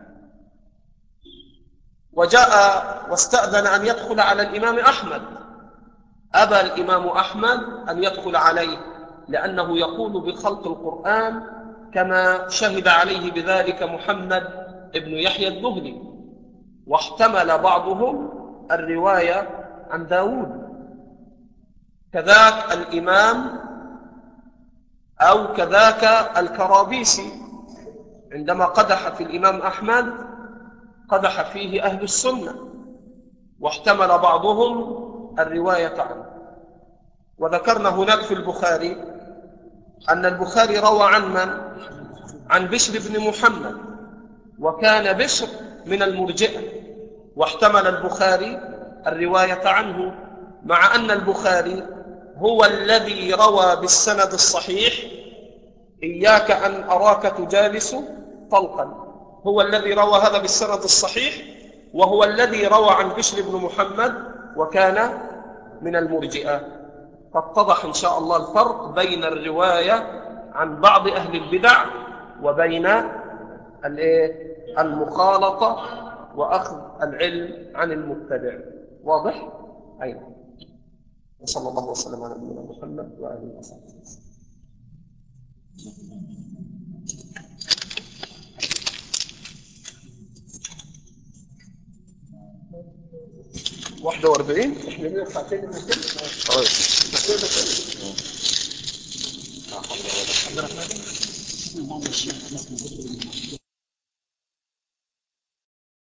وجاء واستأذن أن يدخل على الإمام أحمد، أبى الإمام أحمد أن يدخل عليه، لأنه يقول بخلق القرآن كما شهد عليه بذلك محمد ابن يحيى الذهلي، واحتمل بعضهم الرواية عن داود. كذاك الإمام أو كذاك الكرابيسي عندما قدح في الإمام أحمد قدح فيه أهل السنة، واحتمل بعضهم الرواية عنه. وذكرنا هناك في البخاري أن البخاري روى عن من؟ عن بشر بن محمد، وكان بشر من المرجئة، واحتمل البخاري الرواية عنه، مع أن البخاري هو الذي روى بالسند الصحيح: إياك أن أراك تجالس طلقا، هو الذي روى هذا بالسند الصحيح، وهو الذي روى عن بشر بن محمد وكان من المرجئة. فاتضح إن شاء الله الفرق بين الرواية عن بعض أهل البدع وبين المخالطة وأخذ العلم عن المبتدع. واضح؟ أيضا. وصلى الله وسلم على نبينا محمد وآله وصحبه. واحدة واربعين احنا من ساعتين ممكن خلاص.